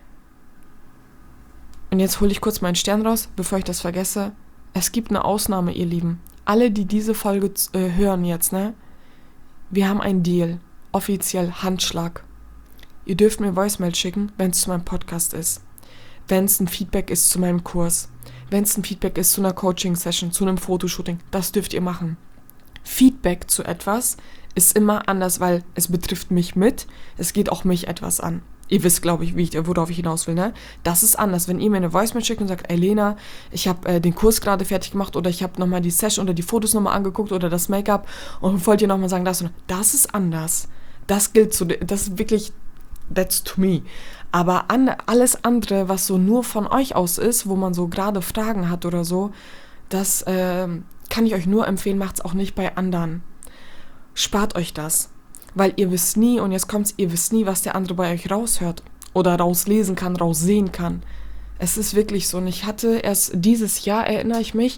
Und jetzt hole ich kurz meinen Stern raus, bevor ich das vergesse. Es gibt eine Ausnahme, ihr Lieben. Alle, die diese Folge hören jetzt, ne? Wir haben einen Deal. Offiziell Handschlag. Ihr dürft mir Voicemail schicken, wenn es zu meinem Podcast ist. Wenn es ein Feedback ist zu meinem Kurs. Wenn es ein Feedback ist zu einer Coaching-Session, zu einem Fotoshooting. Das dürft ihr machen. Feedback zu etwas ist immer anders, weil es betrifft mich mit. Es geht auch mich etwas an. Ihr wisst, glaube ich, worauf ich hinaus will, ne? Das ist anders. Wenn ihr mir eine Voicemail schickt und sagt, ey Lena, ich habe den Kurs gerade fertig gemacht, oder ich habe nochmal die Session oder die Fotos nochmal angeguckt oder das Make-up und wollt ihr nochmal sagen, das ist anders. Das gilt das ist wirklich, that's to me. Aber alles andere, was so nur von euch aus ist, wo man so gerade Fragen hat oder so, das kann ich euch nur empfehlen, macht's auch nicht bei anderen. Spart euch das. Weil ihr wisst nie, und jetzt kommt's, ihr wisst nie, was der andere bei euch raushört oder rauslesen kann, raussehen kann. Es ist wirklich so. Und ich hatte erst dieses Jahr, erinnere ich mich,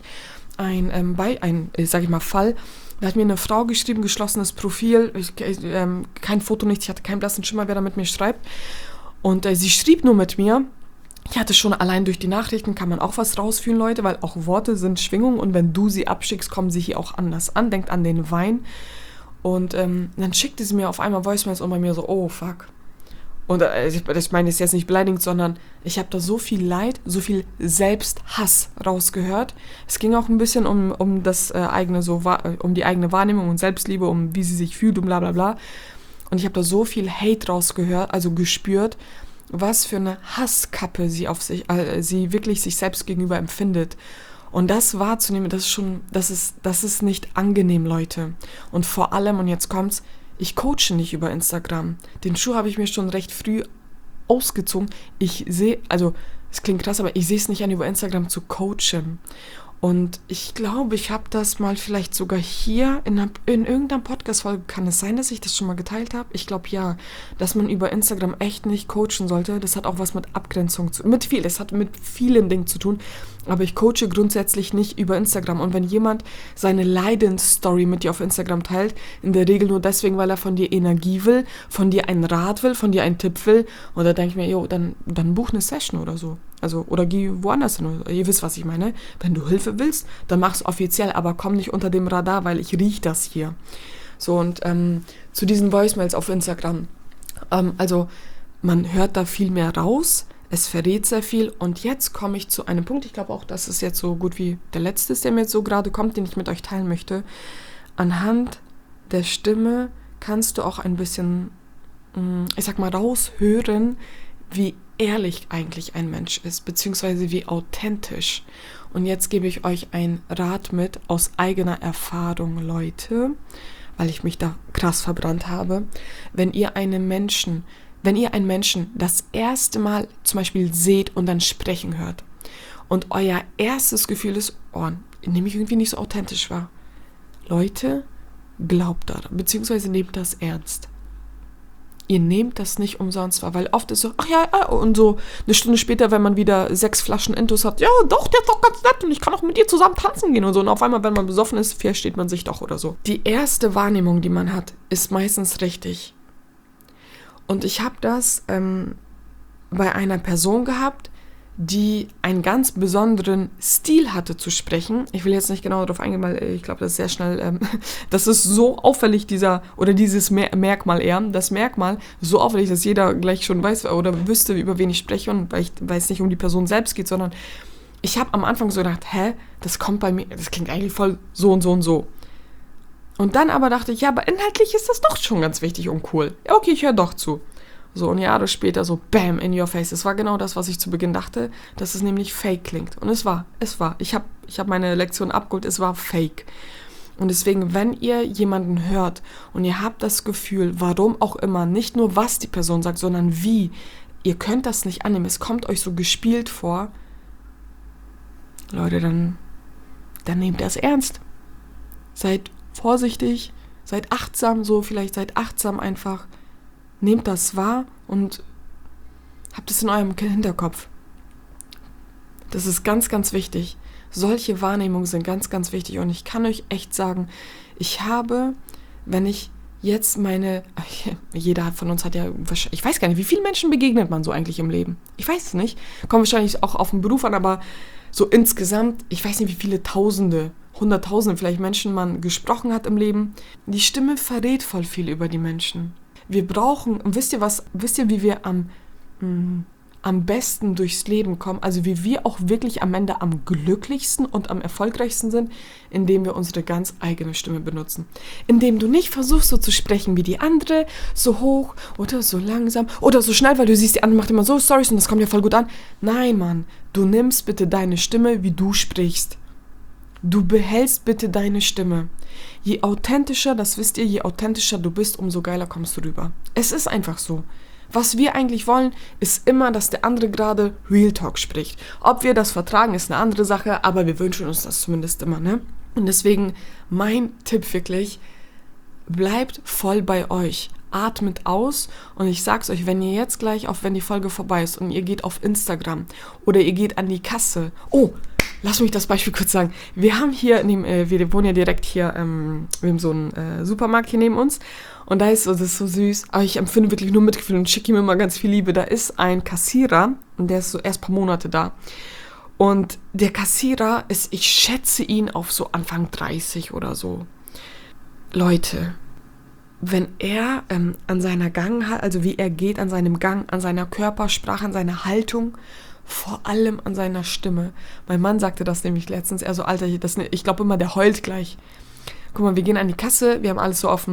Fall, da hat mir eine Frau geschrieben, geschlossenes Profil, kein Foto, nichts, ich hatte keinen blassen Schimmer, wer da mit mir schreibt. Und sie schrieb nur mit mir. Ich hatte schon allein durch die Nachrichten, kann man auch was rausfühlen, Leute, weil auch Worte sind Schwingungen, und wenn du sie abschickst, kommen sie hier auch anders an. Denkt an den Wein. Und dann schickte sie mir auf einmal Voicemails und bei mir so, oh fuck. Und ich meine, das ist jetzt nicht beleidigend, sondern ich habe da so viel Leid, so viel Selbsthass rausgehört. Es ging auch ein bisschen um das um die eigene Wahrnehmung und Selbstliebe, um wie sie sich fühlt und bla bla bla. Und ich habe da so viel Hate rausgehört, also gespürt, was für eine Hasskappe sie wirklich sich selbst gegenüber empfindet. Und das wahrzunehmen, das ist nicht angenehm, Leute. Und vor allem, und jetzt kommt's, ich coache nicht über Instagram. Den Schuh habe ich mir schon recht früh ausgezogen. Es klingt krass, aber ich sehe es nicht an, über Instagram zu coachen. Und ich glaube, ich habe das mal vielleicht sogar hier in irgendeiner Podcast-Folge, kann es sein, dass ich das schon mal geteilt habe? Ich glaube ja, dass man über Instagram echt nicht coachen sollte. Das hat auch was mit Abgrenzung es hat mit vielen Dingen zu tun. Aber ich coache grundsätzlich nicht über Instagram. Und wenn jemand seine Leidensstory mit dir auf Instagram teilt, in der Regel nur deswegen, weil er von dir Energie will, von dir einen Rat will, von dir einen Tipp will, und da denke ich mir, dann buch eine Session oder so. Also, oder geh woanders hin. Ihr wisst, was ich meine. Wenn du Hilfe willst, dann mach's offiziell, aber komm nicht unter dem Radar, weil ich riech das hier. So, und zu diesen Voicemails auf Instagram. Also, man hört da viel mehr raus. Es verrät sehr viel. Und jetzt komme ich zu einem Punkt, ich glaube auch, dass es jetzt so gut wie der letzte ist, der mir jetzt so gerade kommt, den ich mit euch teilen möchte. Anhand der Stimme kannst du auch ein bisschen, raushören, wie ehrlich eigentlich ein Mensch ist, beziehungsweise wie authentisch. Und jetzt gebe ich euch einen Rat mit aus eigener Erfahrung, Leute, weil ich mich da krass verbrannt habe. Wenn ihr einen Menschen das erste Mal zum Beispiel seht und dann sprechen hört und euer erstes Gefühl ist, oh, nehme ich irgendwie nicht so authentisch wahr. Leute, glaubt daran, beziehungsweise nehmt das ernst. Ihr nehmt das nicht umsonst wahr, weil oft ist so, ach ja, und so eine Stunde später, wenn man wieder 6 Flaschen Intus hat, ja doch, der ist doch ganz nett und ich kann auch mit dir zusammen tanzen gehen und so. Und auf einmal, wenn man besoffen ist, versteht man sich doch oder so. Die erste Wahrnehmung, die man hat, ist meistens richtig. Und ich habe das bei einer Person gehabt, die einen ganz besonderen Stil hatte zu sprechen. Ich will jetzt nicht genau darauf eingehen, weil ich glaube, das ist sehr schnell, das ist so auffällig, dieses Merkmal eher, das Merkmal so auffällig, dass jeder gleich schon weiß oder wüsste, über wen ich spreche, und weil es nicht um die Person selbst geht, sondern ich habe am Anfang so gedacht, das kommt bei mir, das klingt eigentlich voll so und so und so. Und dann aber dachte ich, ja, aber inhaltlich ist das doch schon ganz wichtig und cool. Ja, okay, ich höre doch zu. So, und Jahre später so, bam, in your face. Es war genau das, was ich zu Beginn dachte, dass es nämlich fake klingt. Und es war. Ich hab meine Lektion abgeholt, es war fake. Und deswegen, wenn ihr jemanden hört und ihr habt das Gefühl, warum auch immer, nicht nur was die Person sagt, sondern wie, ihr könnt das nicht annehmen, es kommt euch so gespielt vor, Leute, dann nehmt das ernst. Seid vorsichtig, seid achtsam, seid achtsam einfach. Nehmt das wahr und habt es in eurem Hinterkopf. Das ist ganz, ganz wichtig. Solche Wahrnehmungen sind ganz, ganz wichtig. Und ich kann euch echt sagen, wenn ich jetzt jeder von uns hat ja, ich weiß gar nicht, wie vielen Menschen begegnet man so eigentlich im Leben? Ich weiß es nicht. Kommt wahrscheinlich auch auf den Beruf an, aber so insgesamt, ich weiß nicht, wie viele Tausende, Hunderttausende vielleicht Menschen man gesprochen hat im Leben. Die Stimme verrät voll viel über die Menschen. Wir brauchen, wisst ihr, wie wir am besten durchs Leben kommen, also wie wir auch wirklich am Ende am glücklichsten und am erfolgreichsten sind, indem wir unsere ganz eigene Stimme benutzen. Indem du nicht versuchst, so zu sprechen wie die andere, so hoch oder so langsam oder so schnell, weil du siehst, die andere macht immer so Storys und das kommt ja voll gut an. Nein, Mann, du nimmst bitte deine Stimme, wie du sprichst. Du behältst bitte deine Stimme. Je authentischer, das wisst ihr, je authentischer du bist, umso geiler kommst du rüber. Es ist einfach so. Was wir eigentlich wollen, ist immer, dass der andere gerade Real Talk spricht. Ob wir das vertragen, ist eine andere Sache, aber wir wünschen uns das zumindest immer, ne? Und deswegen mein Tipp wirklich, bleibt voll bei euch. Atmet aus und ich sag's euch, wenn ihr jetzt gleich, wenn die Folge vorbei ist und ihr geht auf Instagram oder ihr geht an die Kasse. Oh, lass mich das Beispiel kurz sagen. Wir haben hier, wir wohnen ja direkt hier, wir haben so einen Supermarkt hier neben uns und das ist so süß, aber ich empfinde wirklich nur Mitgefühl und schicke ihm immer ganz viel Liebe. Da ist ein Kassierer und der ist so erst ein paar Monate da und der Kassierer ist, ich schätze ihn auf so Anfang 30 oder so. Leute, wenn er an seiner Gang hat, also wie er geht, an seinem Gang, an seiner Körpersprache, an seiner Haltung, vor allem an seiner Stimme. Mein Mann sagte das nämlich letztens, er so, Alter, ich glaube immer, der heult gleich. Guck mal, wir gehen an die Kasse, wir haben alles so auf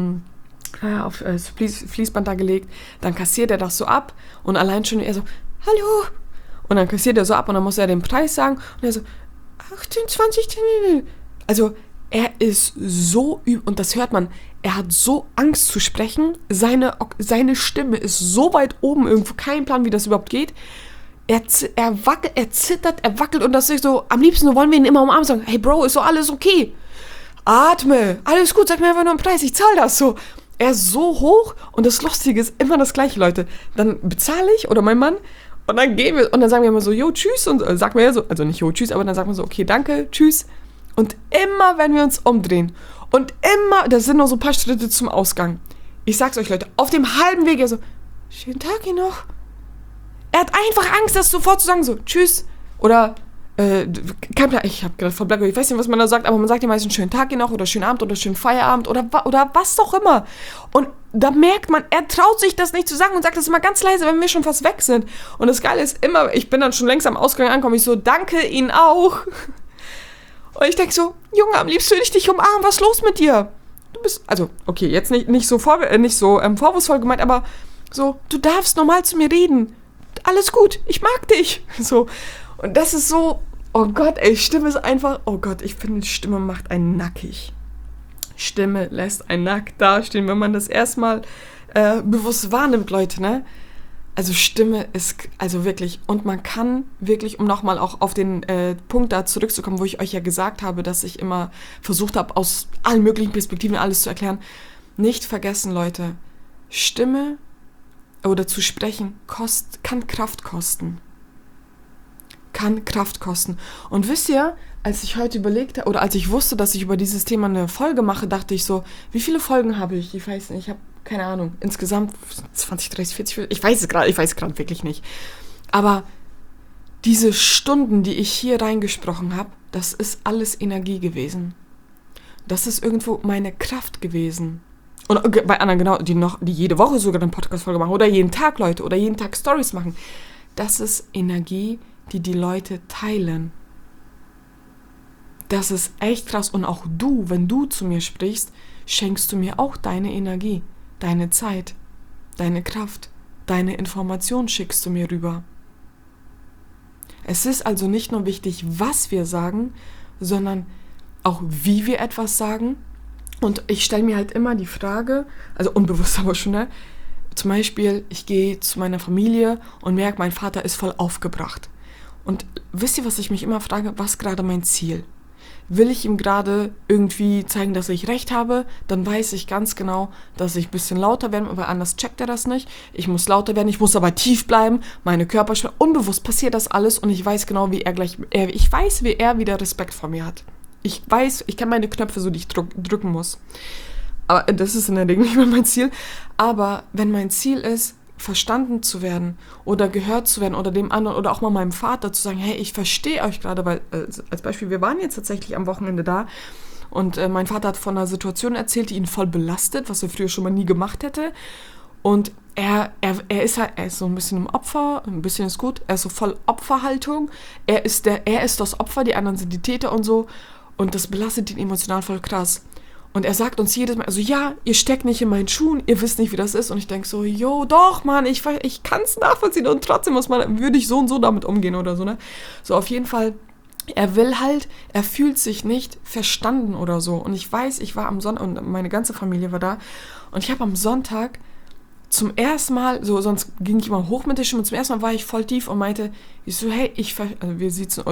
Fließband da gelegt, dann kassiert er das so ab und allein schon er so, hallo, und dann kassiert er so ab und dann muss er den Preis sagen und er so, 28, also er ist so, und das hört man, er hat so Angst zu sprechen, seine Stimme ist so weit oben irgendwo, kein Plan, wie das überhaupt geht. Er zittert, er wackelt und das ist so, am liebsten so wollen wir ihn immer umarmen und sagen, hey Bro, ist so alles okay? Atme, alles gut, sag mir einfach nur einen Preis, ich zahle das so. Er ist so hoch und das Lustige ist immer das Gleiche, Leute. Dann bezahle ich oder mein Mann und dann gehen wir und dann sagen wir immer so, jo, tschüss und sagt man ja so, also nicht jo, tschüss, aber dann sagt man so, okay, danke, tschüss. Und immer, wenn wir uns umdrehen und immer, das sind nur so ein paar Schritte zum Ausgang. Ich sag's euch, Leute, auf dem halben Weg, er so, schönen Tag hier noch. Er hat einfach Angst, das sofort zu sagen, so, tschüss. Oder, kein Plan, ich hab gerade voll Black, ich weiß nicht, was man da sagt, aber man sagt ja meistens schönen Tag hier noch oder schönen Abend oder schönen Feierabend oder was auch immer. Und da merkt man, er traut sich das nicht zu sagen und sagt das immer ganz leise, wenn wir schon fast weg sind. Und das Geile ist immer, ich bin dann schon längst am Ausgang angekommen, ich so, danke Ihnen auch. Und ich denke so, Junge, am liebsten würde ich dich umarmen, was ist los mit dir? Du bist, also, okay, jetzt nicht so vorwurfsvoll gemeint, aber so, du darfst normal zu mir reden. Alles gut, ich mag dich. So, und das ist so, oh Gott, ey, Stimme ist einfach, oh Gott, ich finde, Stimme macht einen nackig. Stimme lässt einen nackt dastehen, wenn man das erstmal bewusst wahrnimmt, Leute, ne? Also Stimme ist, also wirklich, und man kann wirklich, um nochmal auch auf den Punkt da zurückzukommen, wo ich euch ja gesagt habe, dass ich immer versucht habe, aus allen möglichen Perspektiven alles zu erklären, nicht vergessen, Leute, Stimme oder zu sprechen kann Kraft kosten. Kann Kraft kosten. Und wisst ihr, als ich heute überlegte, oder als ich wusste, dass ich über dieses Thema eine Folge mache, dachte ich so, wie viele Folgen habe ich? Ich weiß nicht, ich habe keine Ahnung, insgesamt 20, 30, 40, ich weiß es gerade wirklich nicht. Aber diese Stunden, die ich hier reingesprochen habe, das ist alles Energie gewesen. Das ist irgendwo meine Kraft gewesen. Und bei anderen genau, die jede Woche sogar eine Podcast-Folge machen oder jeden Tag, Leute, oder jeden Tag Stories machen. Das ist Energie, die Leute teilen. Das ist echt krass. Und auch du, wenn du zu mir sprichst, schenkst du mir auch deine Energie, deine Zeit, deine Kraft, deine Information schickst du mir rüber. Es ist also nicht nur wichtig, was wir sagen, sondern auch wie wir etwas sagen. Und ich stelle mir halt immer die Frage, also unbewusst aber schon, ne? Zum Beispiel, ich gehe zu meiner Familie und merke, mein Vater ist voll aufgebracht. Und wisst ihr, was ich mich immer frage? Was ist gerade mein Ziel? Will ich ihm gerade irgendwie zeigen, dass ich recht habe? Dann weiß ich ganz genau, dass ich ein bisschen lauter werde, weil anders checkt er das nicht. Ich muss lauter werden, ich muss aber tief bleiben, meine Körpersprache. Unbewusst passiert das alles und ich weiß genau, wie er wieder Respekt vor mir hat. Ich kenne meine Knöpfe so, die ich drücken muss. Aber das ist in der Regel nicht mehr mein Ziel. Aber wenn mein Ziel ist, verstanden zu werden oder gehört zu werden oder dem anderen oder auch mal meinem Vater zu sagen, hey, ich verstehe euch gerade, weil als Beispiel, wir waren jetzt tatsächlich am Wochenende da und mein Vater hat von einer Situation erzählt, die ihn voll belastet, was er früher schon mal nie gemacht hätte. Und er ist so ein bisschen im Opfer, ein bisschen ist gut, er ist so voll Opferhaltung, er ist das Opfer, die anderen sind die Täter und so und das belastet ihn emotional voll krass. Und er sagt uns jedes Mal, also ja, ihr steckt nicht in meinen Schuhen, ihr wisst nicht, wie das ist. Und ich denke so, jo, doch, Mann, ich kann es nachvollziehen und trotzdem würde ich so und so damit umgehen oder so, ne? So, auf jeden Fall, er fühlt sich nicht verstanden oder so. Und ich weiß, ich war am Sonntag, und meine ganze Familie war da, und ich habe am Sonntag zum ersten Mal, so, sonst ging ich immer hoch mit der Stimme, zum ersten Mal war ich voll tief und meinte, ich so, hey, wir siezen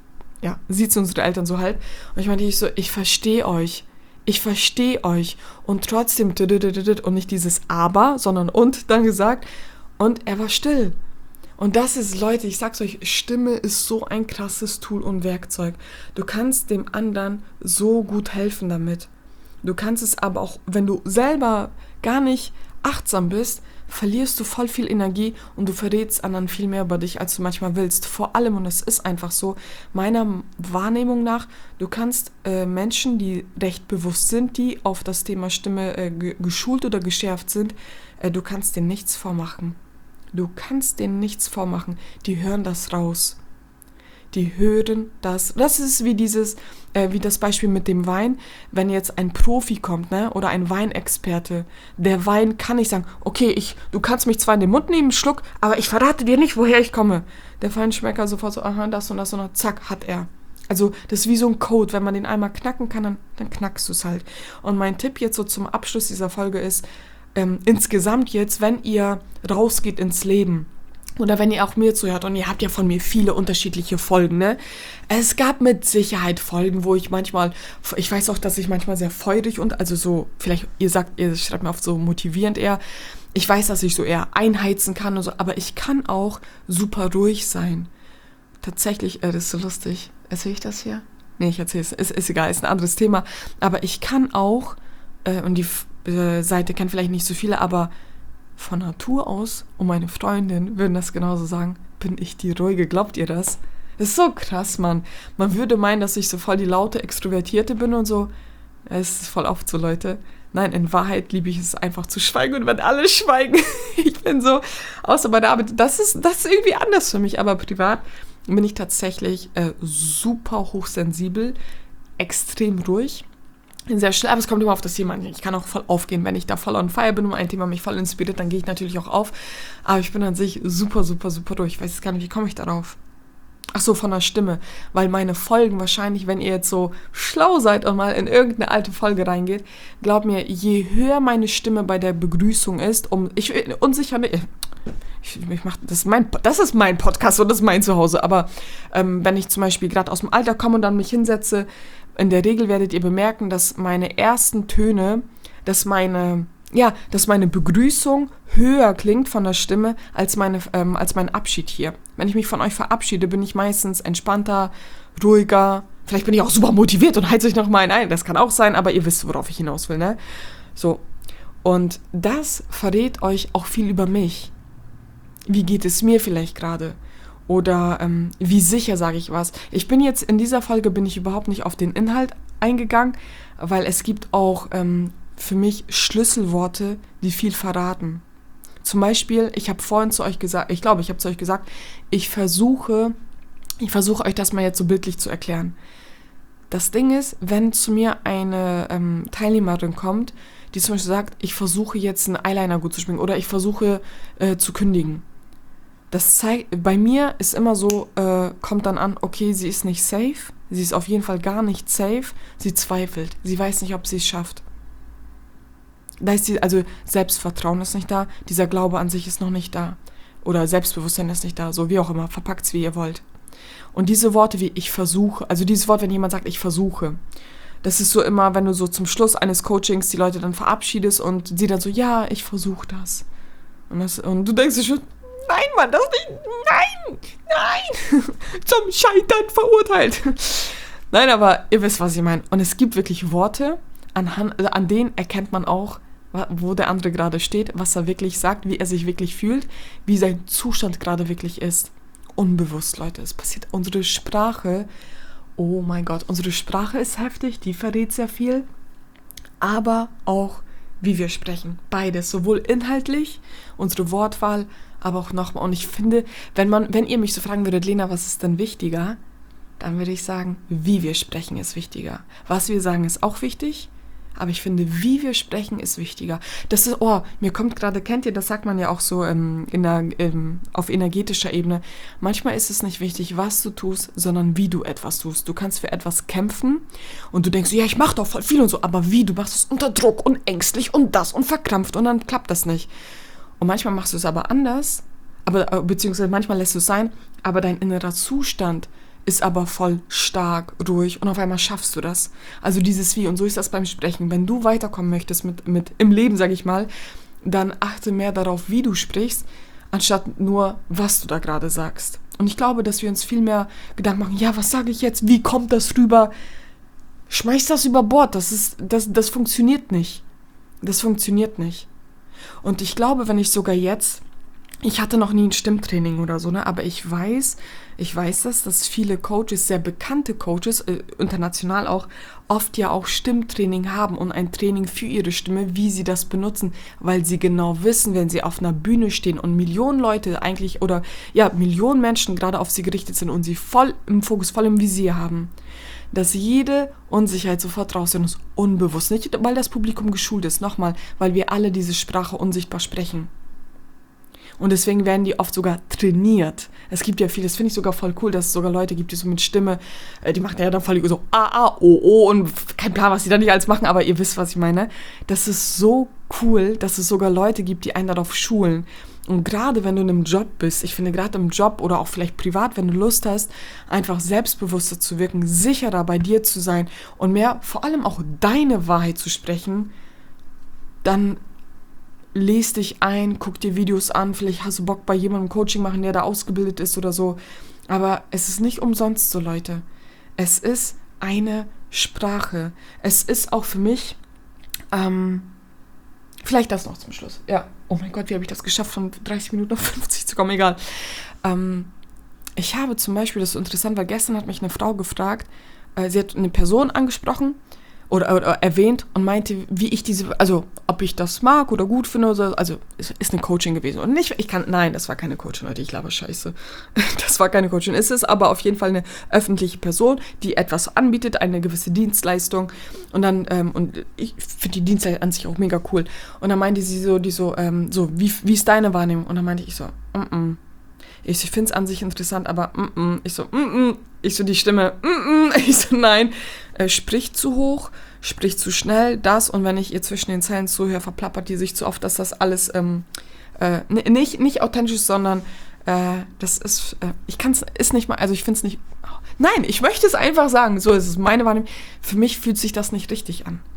unsere Eltern so halt. Und ich meinte, ich verstehe euch. Ich verstehe euch und trotzdem und nicht dieses Aber, sondern und dann gesagt und er war still. Und das ist, Leute, ich sag's euch, Stimme ist so ein krasses Tool und Werkzeug. Du kannst dem anderen so gut helfen damit. Du kannst es aber auch, wenn du selber gar nicht achtsam bist, verlierst du voll viel Energie und du verrätst anderen viel mehr über dich, als du manchmal willst. Vor allem, und das ist einfach so, meiner Wahrnehmung nach, du kannst Menschen, die recht bewusst sind, die auf das Thema Stimme geschult oder geschärft sind, du kannst denen nichts vormachen. Du kannst denen nichts vormachen. Die hören das raus. Die hören das. Das ist wie das Beispiel mit dem Wein. Wenn jetzt ein Profi kommt, ne, oder ein Weinexperte, der Wein kann nicht sagen, okay, du kannst mich zwar in den Mund nehmen, einen Schluck, aber ich verrate dir nicht, woher ich komme. Der Feinschmecker sofort so, aha, das und das und das, zack, hat er. Also das ist wie so ein Code, wenn man den einmal knacken kann, dann knackst du es halt. Und mein Tipp jetzt so zum Abschluss dieser Folge ist, insgesamt jetzt, wenn ihr rausgeht ins Leben, oder wenn ihr auch mir zuhört, und ihr habt ja von mir viele unterschiedliche Folgen, ne? Es gab mit Sicherheit Folgen, wo ich weiß auch, dass ich manchmal sehr feurig und, also so, vielleicht, ihr schreibt mir oft so motivierend eher, ich weiß, dass ich so eher einheizen kann und so, aber ich kann auch super ruhig sein. Tatsächlich, das ist so lustig. Erzähle ich das hier? Nee, ich erzähle es, ist egal, ist ein anderes Thema, aber ich kann auch, und die Seite kennt vielleicht nicht so viele, aber von Natur aus, und meine Freundin würden das genauso sagen, bin ich die Ruhige, glaubt ihr das? Das ist so krass, Mann. Man würde meinen, dass ich so voll die laute Extrovertierte bin und so. Es ist voll oft so, Leute. Nein, in Wahrheit liebe ich es einfach zu schweigen und wenn alle schweigen, ich bin so, außer bei der Arbeit, das ist irgendwie anders für mich, aber privat bin ich tatsächlich super hochsensibel, extrem ruhig. Sehr schnell, aber es kommt immer auf das Thema an. Ich kann auch voll aufgehen, wenn ich da voll on fire bin und ein Thema mich voll inspiriert, dann gehe ich natürlich auch auf. Aber ich bin an sich super, super, super durch. Ich weiß jetzt gar nicht, wie komme ich darauf? Ach so, von der Stimme. Weil meine Folgen wahrscheinlich, wenn ihr jetzt so schlau seid und mal in irgendeine alte Folge reingeht, glaubt mir, je höher meine Stimme bei der Begrüßung ist, das ist mein Podcast und das ist mein Zuhause. Aber wenn ich zum Beispiel gerade aus dem Alter komme und dann mich hinsetze, in der Regel werdet ihr bemerken, dass meine ersten Töne, dass meine Begrüßung höher klingt von der Stimme als mein Abschied hier. Wenn ich mich von euch verabschiede, bin ich meistens entspannter, ruhiger. Vielleicht bin ich auch super motiviert und heize euch noch mal ein. Das kann auch sein, aber ihr wisst, worauf ich hinaus will, ne? So. Und das verrät euch auch viel über mich. Wie geht es mir vielleicht gerade? Oder wie sicher sage ich was? In dieser Folge bin ich überhaupt nicht auf den Inhalt eingegangen, weil es gibt auch für mich Schlüsselworte, die viel verraten. Zum Beispiel, ich habe vorhin zu euch gesagt, ich glaube, ich habe zu euch gesagt, ich versuche euch das mal jetzt so bildlich zu erklären. das Ding ist, wenn zu mir eine Teilnehmerin kommt, die zum Beispiel sagt, ich versuche jetzt einen Eyeliner gut zu schminken oder ich versuche zu kündigen. Das zeigt, bei mir ist immer so, kommt dann an, okay, sie ist nicht safe, sie ist auf jeden Fall gar nicht safe, sie zweifelt, sie weiß nicht, ob sie es schafft. Da ist also Selbstvertrauen ist nicht da, dieser Glaube an sich ist noch nicht da oder Selbstbewusstsein ist nicht da, so wie auch immer, verpackt's wie ihr wollt. Und diese Worte wie ich versuche, also dieses Wort, wenn jemand sagt, ich versuche, das ist so immer, wenn du so zum Schluss eines Coachings die Leute dann verabschiedest und sie dann so, ja, ich versuche das. Und du denkst dir schon, nein, Mann, das nicht, nein, zum Scheitern verurteilt. Nein, aber ihr wisst, was ich meine. Und es gibt wirklich Worte, an denen erkennt man auch, wo der andere gerade steht, was er wirklich sagt, wie er sich wirklich fühlt, wie sein Zustand gerade wirklich ist. Unbewusst, Leute, es passiert. Unsere Sprache, oh mein Gott, unsere Sprache ist heftig, die verrät sehr viel, aber auch, wie wir sprechen. Beides, sowohl inhaltlich, unsere Wortwahl, aber auch nochmal. Und ich finde, wenn ihr mich so fragen würdet, Lena, was ist denn wichtiger? Dann würde ich sagen, wie wir sprechen ist wichtiger. Was wir sagen ist auch wichtig, aber ich finde, wie wir sprechen ist wichtiger. Das ist, mir kommt gerade, kennt ihr, das sagt man ja auch so auf energetischer Ebene. Manchmal ist es nicht wichtig, was du tust, sondern wie du etwas tust. Du kannst für etwas kämpfen und du denkst, ja, ich mache doch voll viel und so, aber wie? Du machst es unter Druck und ängstlich und das und verkrampft und dann klappt das nicht. Und manchmal machst du es aber anders, beziehungsweise manchmal lässt du es sein, aber dein innerer Zustand ist aber voll stark, ruhig und auf einmal schaffst du das. Also dieses Wie, und so ist das beim Sprechen. Wenn du weiterkommen möchtest mit im Leben, sag ich mal, dann achte mehr darauf, wie du sprichst, anstatt nur, was du da gerade sagst. Und ich glaube, dass wir uns viel mehr Gedanken machen, ja, was sage ich jetzt, wie kommt das rüber? Schmeiß das über Bord, das funktioniert nicht. Das funktioniert nicht. Und ich glaube, wenn ich sogar jetzt, ich hatte noch nie ein Stimmtraining oder so, ne? Aber ich weiß, dass viele Coaches, sehr bekannte Coaches, international auch, oft ja auch Stimmtraining haben und ein Training für ihre Stimme, wie sie das benutzen, weil sie genau wissen, wenn sie auf einer Bühne stehen und Millionen Leute eigentlich, oder ja, Millionen Menschen gerade auf sie gerichtet sind und sie voll im Fokus, voll im Visier haben, dass jede Unsicherheit sofort raus ist, unbewusst. Nicht, weil das Publikum geschult ist, nochmal, weil wir alle diese Sprache unsichtbar sprechen. Und deswegen werden die oft sogar trainiert. Es gibt ja viel, das finde ich sogar voll cool, dass es sogar Leute gibt, die so mit Stimme, die machen ja dann voll so und kein Plan, was die da nicht alles machen, aber ihr wisst, was ich meine. Das ist so cool, dass es sogar Leute gibt, die einen darauf schulen. Und gerade wenn du in einem Job bist, ich finde gerade im Job oder auch vielleicht privat, wenn du Lust hast, einfach selbstbewusster zu wirken, sicherer bei dir zu sein und mehr, vor allem auch deine Wahrheit zu sprechen, dann les dich ein, guck dir Videos an, vielleicht hast du Bock bei jemandem Coaching machen, der da ausgebildet ist oder so. Aber es ist nicht umsonst so, Leute. Es ist eine Sprache. Es ist auch für mich, vielleicht das noch zum Schluss. Ja, oh mein Gott, wie habe ich das geschafft, von 30 Minuten auf 50 zu kommen, egal. Ich habe zum Beispiel, das ist so interessant, weil gestern hat mich eine Frau gefragt, sie hat eine Person angesprochen, oder erwähnt und meinte, wie ich also ob ich das mag oder gut finde, oder so. Also es ist eine Coaching gewesen und nein, das war keine Coaching, Leute, ich laber Scheiße. Das war keine Coaching, es ist aber auf jeden Fall eine öffentliche Person, die etwas anbietet, eine gewisse Dienstleistung und dann, und ich finde die Dienstleistung an sich auch mega cool und dann meinte sie so, wie ist deine Wahrnehmung? Und dann meinte ich so, Ich finde es an sich interessant, aber Ich so, die Stimme, Ich so, nein. Sprich zu hoch, sprich zu schnell, das. Und wenn ich ihr zwischen den Zeilen zuhöre, verplappert die sich zu oft, dass das alles nicht authentisch ist, sondern das ist, ist nicht mal, also ich finde es nicht, nein, ich möchte es einfach sagen, so ist es meine Wahrnehmung. Für mich fühlt sich das nicht richtig an.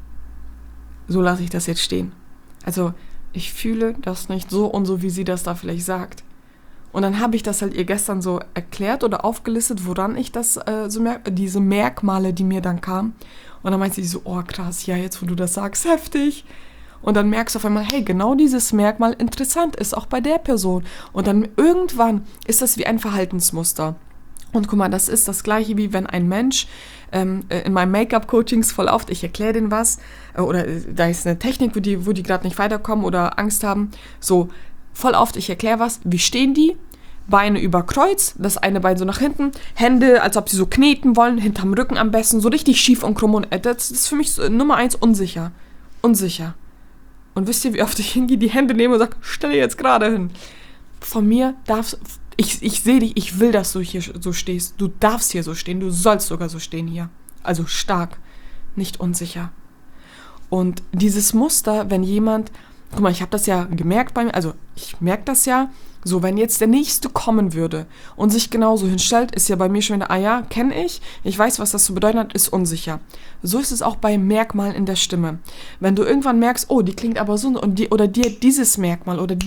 So lasse ich das jetzt stehen. Also ich fühle das nicht so und so, wie sie das da vielleicht sagt. Und dann habe ich das halt ihr gestern so erklärt oder aufgelistet, woran ich das so merke, diese Merkmale, die mir dann kamen. Und dann meinte sie so, oh krass, ja, jetzt wo du das sagst, heftig. Und dann merkst du auf einmal, hey, genau dieses Merkmal interessant ist auch bei der Person. Und dann irgendwann ist das wie ein Verhaltensmuster. Und guck mal, das ist das Gleiche, wie wenn ein Mensch in meinen Make-up-Coachings voll oft, ich erkläre denen was, oder da ist eine Technik, wo die gerade nicht weiterkommen oder Angst haben, so voll oft, ich erkläre was, wie stehen die? Beine über Kreuz, das eine Bein so nach hinten, Hände, als ob sie so kneten wollen, hinterm Rücken am besten, so richtig schief und krumm. Und das ist für mich so Nummer 1 unsicher. Unsicher. Und wisst ihr, wie oft ich hingehe, die Hände nehme und sage, stell dir jetzt gerade hin. Von mir darfst, ich sehe dich, ich will, dass du hier so stehst. Du darfst hier so stehen, du sollst sogar so stehen hier. Also stark, nicht unsicher. Und dieses Muster, wenn jemand, guck mal, ich habe das ja gemerkt bei mir, also ich merke das ja, so wenn jetzt der Nächste kommen würde und sich genauso hinstellt, ist ja bei mir schon wieder, ja, kenne ich weiß, was das zu bedeuten hat, ist unsicher. So ist es auch bei Merkmalen in der Stimme. Wenn du irgendwann merkst, oh, die klingt aber so, und dir dieses Merkmal oder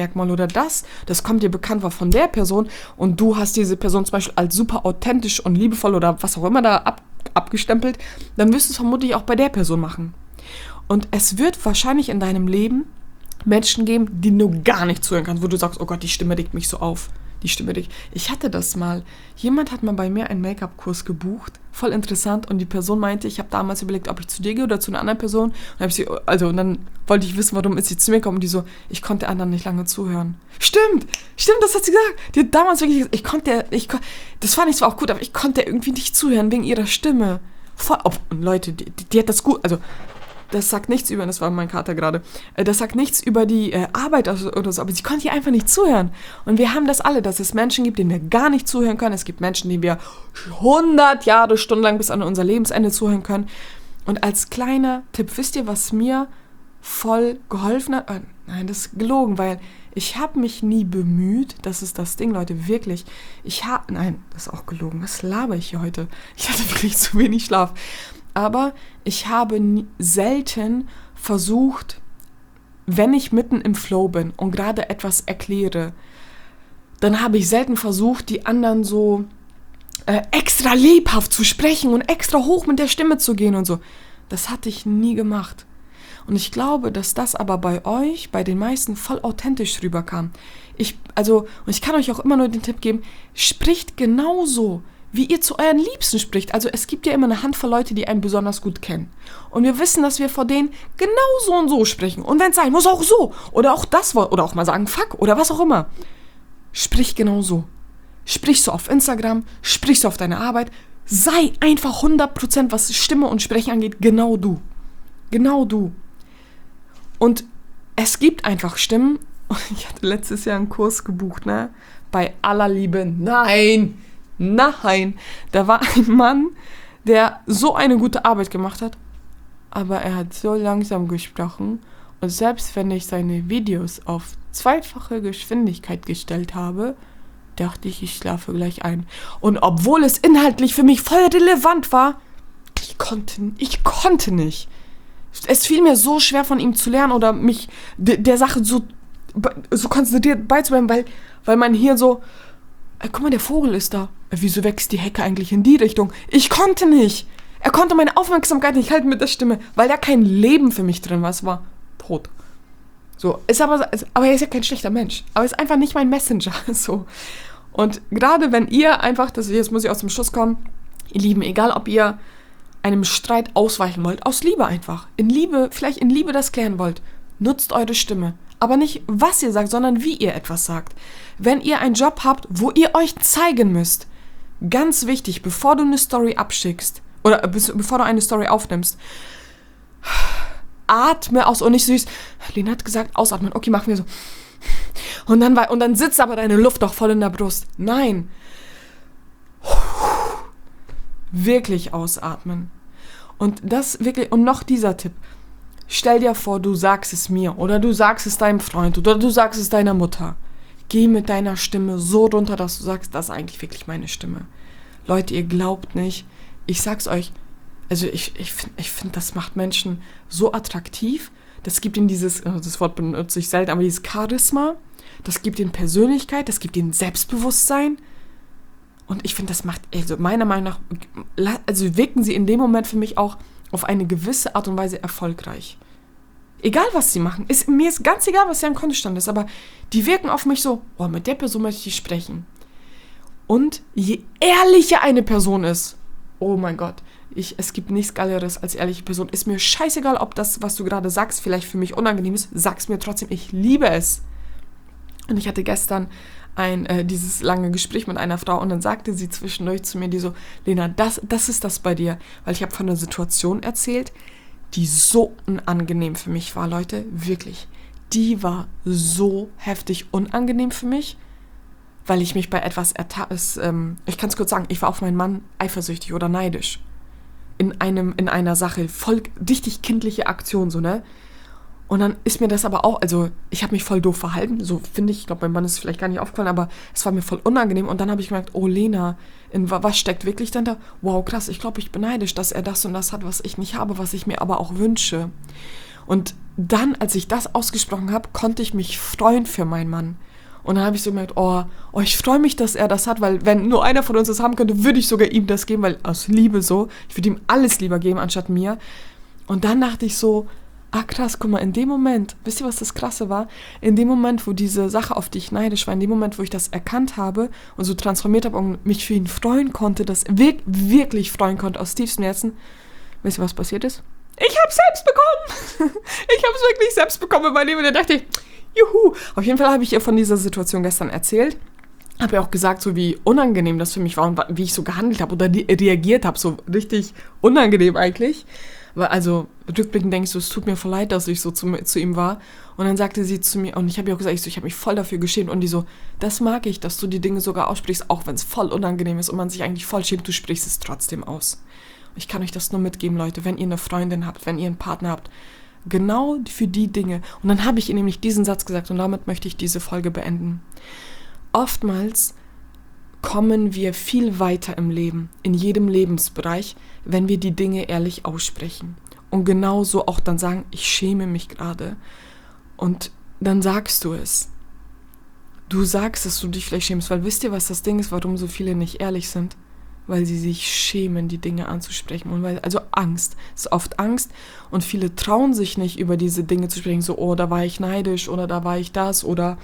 das kommt dir bekannt vor von der Person und du hast diese Person zum Beispiel als super authentisch und liebevoll oder was auch immer da abgestempelt, dann wirst du es vermutlich auch bei der Person machen. Und es wird wahrscheinlich in deinem Leben Menschen geben, die du gar nicht zuhören kannst, wo du sagst, oh Gott, die Stimme regt mich so auf. Ich hatte das mal. Jemand hat mal bei mir einen Make-up-Kurs gebucht, voll interessant, und die Person meinte, ich habe damals überlegt, ob ich zu dir gehe oder zu einer anderen Person. Und dann wollte ich wissen, warum ist sie zu mir gekommen, und die so, ich konnte anderen nicht lange zuhören. Stimmt, das hat sie gesagt. Die hat damals wirklich gesagt, das fand ich zwar auch gut, aber ich konnte irgendwie nicht zuhören wegen ihrer Stimme. Und Leute, die hat das gut, also das sagt nichts über, das war mein Kater gerade, das sagt nichts über die Arbeit oder so, aber sie konnte hier einfach nicht zuhören. Und wir haben das alle, dass es Menschen gibt, denen wir gar nicht zuhören können. Es gibt Menschen, denen wir 100 Jahre, stundenlang bis an unser Lebensende zuhören können. Und als kleiner Tipp, wisst ihr, was mir voll geholfen hat? Nein, das ist gelogen, weil ich habe mich nie bemüht, das ist das Ding, Leute, wirklich. Nein, das ist auch gelogen, was laber ich hier heute? Ich hatte wirklich zu wenig Schlaf. Aber ich habe selten versucht, wenn ich mitten im Flow bin und gerade etwas erkläre, dann habe ich selten versucht, die anderen so extra lebhaft zu sprechen und extra hoch mit der Stimme zu gehen und so. Das hatte ich nie gemacht. Und ich glaube, dass das aber bei euch, bei den meisten, voll authentisch rüberkam. Und ich kann euch auch immer nur den Tipp geben, spricht genauso, wie ihr zu euren Liebsten spricht. Also es gibt ja immer eine Handvoll Leute, die einen besonders gut kennen. Und wir wissen, dass wir vor denen genau so und so sprechen. Und wenn es sein muss, auch so. Oder auch das Wort. Oder auch mal sagen, fuck. Oder was auch immer. Sprich genau so. Sprich so auf Instagram. Sprich so auf deine Arbeit. Sei einfach 100%, was Stimme und Sprechen angeht, genau du. Genau du. Und es gibt einfach Stimmen. Ich hatte letztes Jahr einen Kurs gebucht, ne? Bei aller Liebe. Nein, da war ein Mann, der so eine gute Arbeit gemacht hat, aber er hat so langsam gesprochen, und selbst wenn ich seine Videos auf 2-fache Geschwindigkeit gestellt habe, dachte ich schlafe gleich ein. Und obwohl es inhaltlich für mich voll relevant war, ich konnte nicht. Es fiel mir so schwer, von ihm zu lernen oder mich der Sache so konzentriert beizubleiben, weil mein Hirn so, guck mal, der Vogel ist da. Wieso wächst die Hecke eigentlich in die Richtung? Ich konnte nicht. Er konnte meine Aufmerksamkeit nicht halten mit der Stimme, weil da kein Leben für mich drin war. Es war tot. So, aber er ist ja kein schlechter Mensch. Aber er ist einfach nicht mein Messenger. So. Und gerade wenn ihr einfach, jetzt muss ich aus dem Schuss kommen, ihr Lieben, egal ob ihr einem Streit ausweichen wollt, aus Liebe einfach. Vielleicht in Liebe das klären wollt, nutzt eure Stimme. Aber nicht, was ihr sagt, sondern wie ihr etwas sagt. Wenn ihr einen Job habt, wo ihr euch zeigen müsst, ganz wichtig, bevor du eine Story abschickst, oder bevor du eine Story aufnimmst, atme aus, und nicht süß. Lena hat gesagt, ausatmen. Okay, machen wir so. Und dann sitzt aber deine Luft doch voll in der Brust. Nein. Wirklich ausatmen. Und noch dieser Tipp. Stell dir vor, du sagst es mir, oder du sagst es deinem Freund, oder du sagst es deiner Mutter. Geh mit deiner Stimme so runter, dass du sagst, das ist eigentlich wirklich meine Stimme. Leute, ihr glaubt nicht, ich sag's euch, also ich finde, das macht Menschen so attraktiv. Das gibt ihnen das Wort benutze ich selten, aber dieses Charisma, das gibt ihnen Persönlichkeit, das gibt ihnen Selbstbewusstsein. Und ich finde, das macht, also meiner Meinung nach, also wirken sie in dem Moment für mich auch auf eine gewisse Art und Weise erfolgreich. Egal, was sie machen. Mir ist ganz egal, was deren Kontostand ist, aber die wirken auf mich so, oh, mit der Person möchte ich sprechen. Und je ehrlicher eine Person ist, oh mein Gott, es gibt nichts Geileres als ehrliche Person. Ist mir scheißegal, ob das, was du gerade sagst, vielleicht für mich unangenehm ist, sag's mir trotzdem, ich liebe es. Und ich hatte gestern dieses lange Gespräch mit einer Frau und dann sagte sie zwischendurch zu mir, die so, Lena, das ist das bei dir. Weil ich habe von einer Situation erzählt, die so unangenehm für mich war, Leute, wirklich. Die war so heftig unangenehm für mich, weil ich mich bei etwas ich kann es kurz sagen, ich war auf meinen Mann eifersüchtig oder neidisch. In einer Sache, voll richtig kindliche Aktion, so, ne? Und dann ist mir das aber auch, also ich habe mich voll doof verhalten, so finde ich, glaube, mein Mann ist vielleicht gar nicht aufgefallen, aber es war mir voll unangenehm und dann habe ich gemerkt, oh Lena, was steckt wirklich dahinter? Wow, krass, ich glaube, ich bin neidisch, dass er das und das hat, was ich nicht habe, was ich mir aber auch wünsche. Und dann, als ich das ausgesprochen habe, konnte ich mich freuen für meinen Mann. Und dann habe ich so gemerkt, oh, ich freue mich, dass er das hat, weil wenn nur einer von uns das haben könnte, würde ich sogar ihm das geben, weil aus Liebe so, ich würde ihm alles lieber geben, anstatt mir. Und dann dachte ich so, krass, guck mal, in dem Moment, wisst ihr, was das Krasse war? In dem Moment, wo diese Sache, auf die ich neidisch war, in dem Moment, wo ich das erkannt habe und so transformiert habe und mich für ihn freuen konnte, das wirklich freuen konnte aus tiefstem Herzen, wisst ihr, was passiert ist? Ich habe es selbst bekommen! Ich habe es wirklich selbst bekommen in meinem Leben und da dachte ich, juhu! Auf jeden Fall habe ich ihr von dieser Situation gestern erzählt. Habe ja auch gesagt, so wie unangenehm das für mich war und wie ich so gehandelt habe oder reagiert habe, so richtig unangenehm eigentlich. Also rückblickend denke ich so, es tut mir voll leid, dass ich so zu ihm war. Und dann sagte sie zu mir, und ich habe ihr auch gesagt, ich habe mich voll dafür geschämt. Und die so, das mag ich, dass du die Dinge sogar aussprichst, auch wenn es voll unangenehm ist und man sich eigentlich voll schämt, du sprichst es trotzdem aus. Ich kann euch das nur mitgeben, Leute, wenn ihr eine Freundin habt, wenn ihr einen Partner habt, genau für die Dinge. Und dann habe ich ihr nämlich diesen Satz gesagt und damit möchte ich diese Folge beenden. Oftmals kommen wir viel weiter im Leben, in jedem Lebensbereich, wenn wir die Dinge ehrlich aussprechen. Und genauso auch dann sagen, ich schäme mich gerade. Und dann sagst du es. Du sagst, dass du dich vielleicht schämst, weil wisst ihr, was das Ding ist, warum so viele nicht ehrlich sind? Weil sie sich schämen, die Dinge anzusprechen. Und also Angst. Es ist oft Angst und viele trauen sich nicht, über diese Dinge zu sprechen. So, oh, da war ich neidisch oder da war ich das oder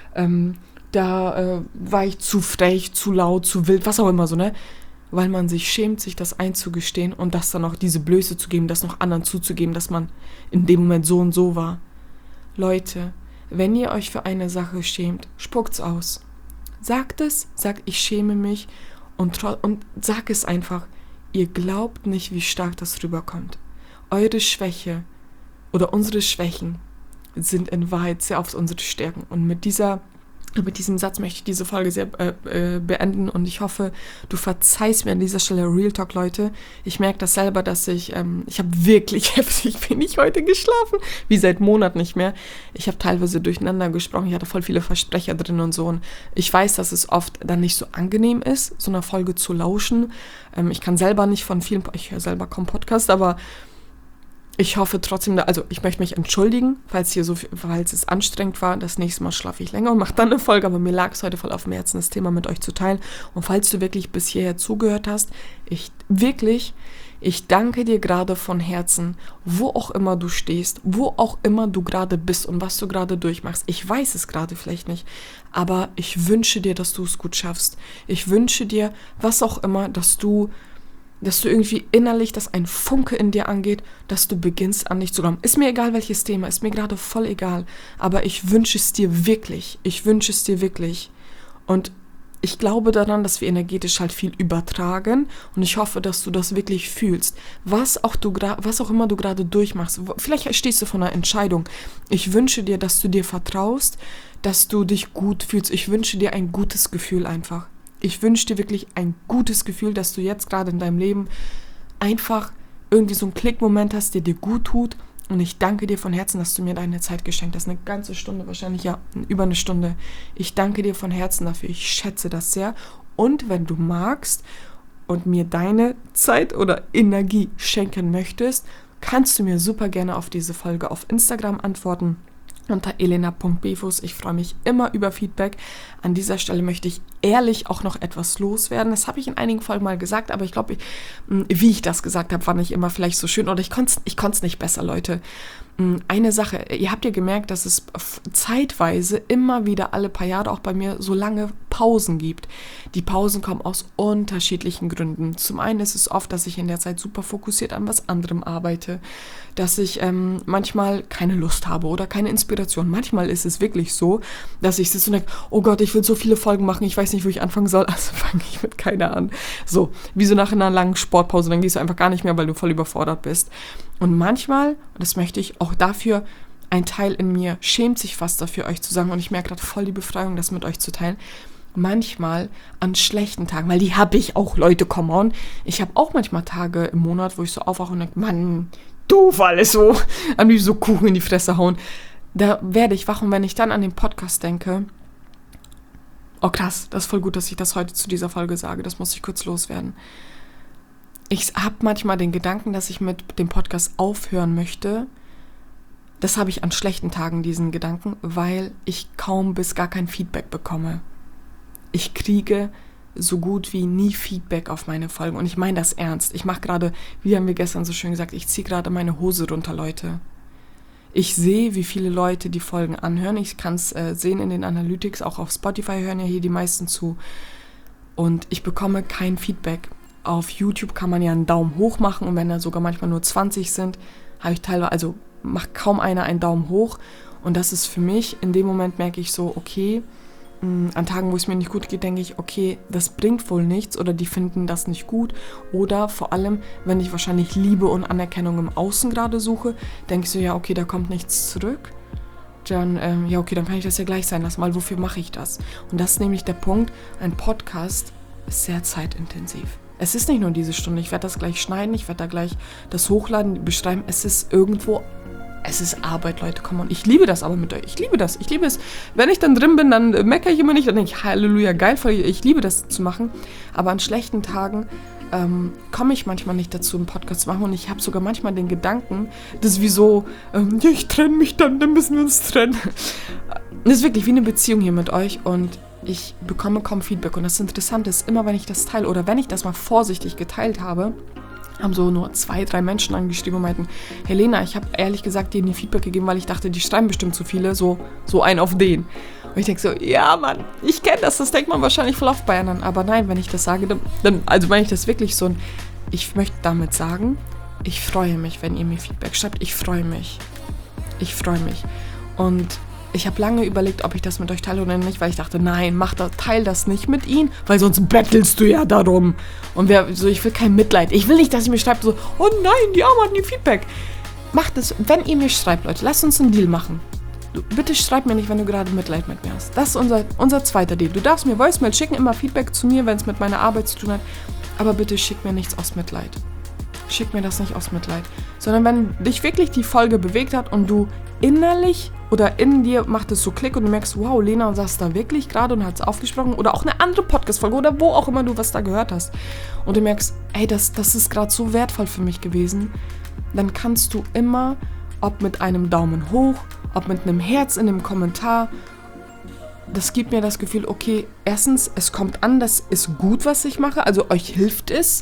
da war ich zu frech, zu laut, zu wild, was auch immer so, ne? Weil man sich schämt, sich das einzugestehen und das dann auch diese Blöße zu geben, das noch anderen zuzugeben, dass man in dem Moment so und so war. Leute, wenn ihr euch für eine Sache schämt, spuckt's aus. Sagt es, sagt, ich schäme mich und sag es einfach. Ihr glaubt nicht, wie stark das rüberkommt. Eure Schwäche oder unsere Schwächen sind in Wahrheit sehr oft unsere Stärken. Und mit diesem Satz möchte ich diese Folge sehr beenden und ich hoffe, du verzeihst mir an dieser Stelle Real Talk, Leute. Ich merke das selber, dass ich habe wirklich heftig wenig heute geschlafen, wie seit Monaten nicht mehr. Ich habe teilweise durcheinander gesprochen, ich hatte voll viele Versprecher drin und so und ich weiß, dass es oft dann nicht so angenehm ist, so einer Folge zu lauschen. Ich kann selber nicht von vielen, ich höre selber kaum Podcast, aber ich hoffe trotzdem, also ich möchte mich entschuldigen, falls es anstrengend war. Das nächste Mal schlafe ich länger und mache dann eine Folge, aber mir lag es heute voll auf dem Herzen, das Thema mit euch zu teilen. Und falls du wirklich bis hierher zugehört hast, ich danke dir gerade von Herzen, wo auch immer du stehst, wo auch immer du gerade bist und was du gerade durchmachst. Ich weiß es gerade vielleicht nicht, aber ich wünsche dir, dass du es gut schaffst. Ich wünsche dir, was auch immer, dass du irgendwie innerlich, dass ein Funke in dir angeht, dass du beginnst an dich zu glauben. Ist mir egal, welches Thema, ist mir gerade voll egal, aber ich wünsche es dir wirklich. Und ich glaube daran, dass wir energetisch halt viel übertragen und ich hoffe, dass du das wirklich fühlst. Was auch immer du gerade durchmachst, vielleicht stehst du vor einer Entscheidung. Ich wünsche dir, dass du dir vertraust, dass du dich gut fühlst. Ich wünsche dir ein gutes Gefühl einfach. Ich wünsche dir wirklich ein gutes Gefühl, dass du jetzt gerade in deinem Leben einfach irgendwie so einen Klickmoment hast, der dir gut tut. Und ich danke dir von Herzen, dass du mir deine Zeit geschenkt hast. Eine ganze Stunde, wahrscheinlich ja, über eine Stunde. Ich danke dir von Herzen dafür. Ich schätze das sehr. Und wenn du magst und mir deine Zeit oder Energie schenken möchtest, kannst du mir super gerne auf diese Folge auf Instagram antworten. Unter elena.befus. Ich freue mich immer über Feedback. An dieser Stelle möchte ich ehrlich auch noch etwas loswerden. Das habe ich in einigen Folgen mal gesagt, aber ich glaube, wie ich das gesagt habe, war nicht immer vielleicht so schön oder ich konnte es nicht besser, Leute. Eine Sache, ihr habt ja gemerkt, dass es zeitweise immer wieder alle paar Jahre auch bei mir so lange Pausen gibt. Die Pausen kommen aus unterschiedlichen Gründen. Zum einen ist es oft, dass ich in der Zeit super fokussiert an was anderem arbeite, dass ich manchmal keine Lust habe oder keine Inspiration. Manchmal ist es wirklich so, dass ich sitze und denke, oh Gott, ich will so viele Folgen machen, ich weiß nicht, wo ich anfangen soll, also fange ich mit keiner an. So, wie so nach einer langen Sportpause, dann gehst du einfach gar nicht mehr, weil du voll überfordert bist. Und manchmal, das möchte ich auch dafür, ein Teil in mir schämt sich fast dafür, euch zu sagen, und ich merke gerade voll die Befreiung, das mit euch zu teilen. Manchmal an schlechten Tagen, weil die habe ich auch, Leute, come on. Ich habe auch manchmal Tage im Monat, wo ich so aufwache und denke, Mann, doof alles so, am liebsten so Kuchen in die Fresse hauen. Da werde ich wach und wenn ich dann an den Podcast denke, oh krass, das ist voll gut, dass ich das heute zu dieser Folge sage, das muss ich kurz loswerden. Ich habe manchmal den Gedanken, dass ich mit dem Podcast aufhören möchte. Das habe ich an schlechten Tagen, diesen Gedanken, weil ich kaum bis gar kein Feedback bekomme. Ich kriege so gut wie nie Feedback auf meine Folgen und ich meine das ernst. Ich mache gerade, wie haben wir gestern so schön gesagt, ich ziehe gerade meine Hose runter, Leute. Ich sehe, wie viele Leute die Folgen anhören. Ich kann es sehen in den Analytics, auch auf Spotify hören ja hier die meisten zu. Und ich bekomme kein Feedback. Auf YouTube kann man ja einen Daumen hoch machen und wenn da sogar manchmal nur 20 sind, habe ich teilweise, also macht kaum einer einen Daumen hoch und das ist für mich, in dem Moment merke ich so, okay, an Tagen, wo es mir nicht gut geht, denke ich, okay, das bringt wohl nichts oder die finden das nicht gut oder vor allem, wenn ich wahrscheinlich Liebe und Anerkennung im Außen gerade suche, denke ich so, ja, okay, da kommt nichts zurück, dann, ja, okay, dann kann ich das ja gleich sein lassen, weil wofür mache ich das? Und das ist nämlich der Punkt, ein Podcast ist sehr zeitintensiv. Es ist nicht nur diese Stunde, ich werde das gleich schneiden, ich werde da gleich das hochladen, beschreiben, es ist irgendwo, es ist Arbeit, Leute, komm on. Ich liebe das aber mit euch, ich liebe es. Wenn ich dann drin bin, dann meckere ich immer nicht, dann denke ich, Halleluja, geil, ich liebe das zu machen, aber an schlechten Tagen komme ich manchmal nicht dazu, einen Podcast zu machen und ich habe sogar manchmal den Gedanken, das ist wie so, ja, ich trenne mich dann müssen wir uns trennen. Das ist wirklich wie eine Beziehung hier mit euch und ich bekomme kaum Feedback und das Interessante ist, immer wenn ich das teile oder wenn ich das mal vorsichtig geteilt habe, haben so nur 2, 3 Menschen angeschrieben und meinten, Helena, ich habe ehrlich gesagt dir nie Feedback gegeben, weil ich dachte, die schreiben bestimmt zu viele, so ein auf den. Und ich denke so, ja Mann, ich kenne das denkt man wahrscheinlich voll oft bei anderen, aber nein, wenn ich das sage, dann also meine ich das wirklich so, ich möchte damit sagen, ich freue mich, wenn ihr mir Feedback schreibt, ich freue mich und ich habe lange überlegt, ob ich das mit euch teile oder nicht, weil ich dachte, nein, teil das nicht mit ihnen, weil sonst bettelst du ja darum. Und ich will kein Mitleid. Ich will nicht, dass ihr mir schreibt so, oh nein, die Arme hat nie Feedback. Macht es, wenn ihr mir schreibt, Leute, lasst uns einen Deal machen. Bitte schreib mir nicht, wenn du gerade Mitleid mit mir hast. Das ist unser zweiter Deal. Du darfst mir Voicemail schicken, immer Feedback zu mir, wenn es mit meiner Arbeit zu tun hat. Aber bitte schick mir nichts aus Mitleid. Schick mir das nicht aus Mitleid. Sondern wenn dich wirklich die Folge bewegt hat und du innerlich oder in dir macht es so Klick und du merkst, wow, Lena saß da wirklich gerade und hat es aufgesprochen oder auch eine andere Podcast-Folge oder wo auch immer du was da gehört hast und du merkst, ey, das ist gerade so wertvoll für mich gewesen, dann kannst du immer, ob mit einem Daumen hoch, ob mit einem Herz in einem Kommentar, das gibt mir das Gefühl, okay, erstens, es kommt an, das ist gut, was ich mache, also euch hilft es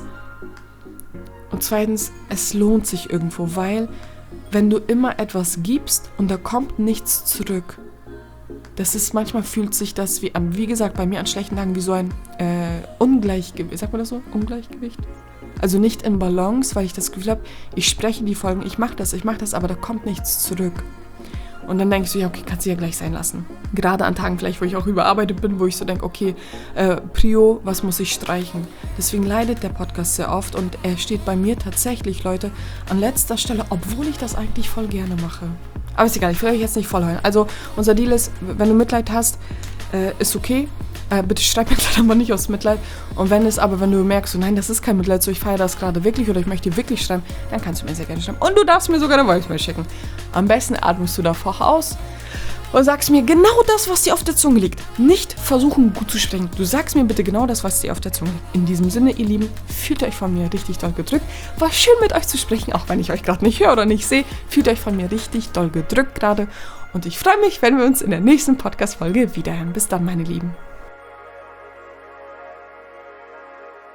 und zweitens, es lohnt sich irgendwo, weil wenn du immer etwas gibst und da kommt nichts zurück, manchmal fühlt sich das wie gesagt, bei mir an schlechten Tagen wie so ein Ungleichgewicht, sagt man das so? Ungleichgewicht? Also nicht in Balance, weil ich das Gefühl habe, ich spreche die Folgen, ich mache das, aber da kommt nichts zurück. Und dann denke ich so, ja, okay, kannst du ja gleich sein lassen. Gerade an Tagen vielleicht, wo ich auch überarbeitet bin, wo ich so denke, okay, Prio, was muss ich streichen? Deswegen leidet der Podcast sehr oft und er steht bei mir tatsächlich, Leute, an letzter Stelle, obwohl ich das eigentlich voll gerne mache. Aber ist egal, ich will euch jetzt nicht voll heulen. Also unser Deal ist, wenn du Mitleid hast, ist okay. Bitte schreib mir das aber nicht aus Mitleid. Und wenn du merkst, so, nein, das ist kein Mitleid, so ich feiere das gerade wirklich oder ich möchte dir wirklich schreiben, dann kannst du mir sehr gerne schreiben. Und du darfst mir sogar eine Voicemail schicken. Am besten atmest du davor aus und sagst mir genau das, was dir auf der Zunge liegt. Nicht versuchen, gut zu sprechen. Du sagst mir bitte genau das, was dir auf der Zunge liegt. In diesem Sinne, ihr Lieben, fühlt euch von mir richtig doll gedrückt. War schön mit euch zu sprechen, auch wenn ich euch gerade nicht höre oder nicht sehe. Fühlt euch von mir richtig doll gedrückt gerade. Und ich freue mich, wenn wir uns in der nächsten Podcast-Folge wiederhören. Bis dann, meine Lieben.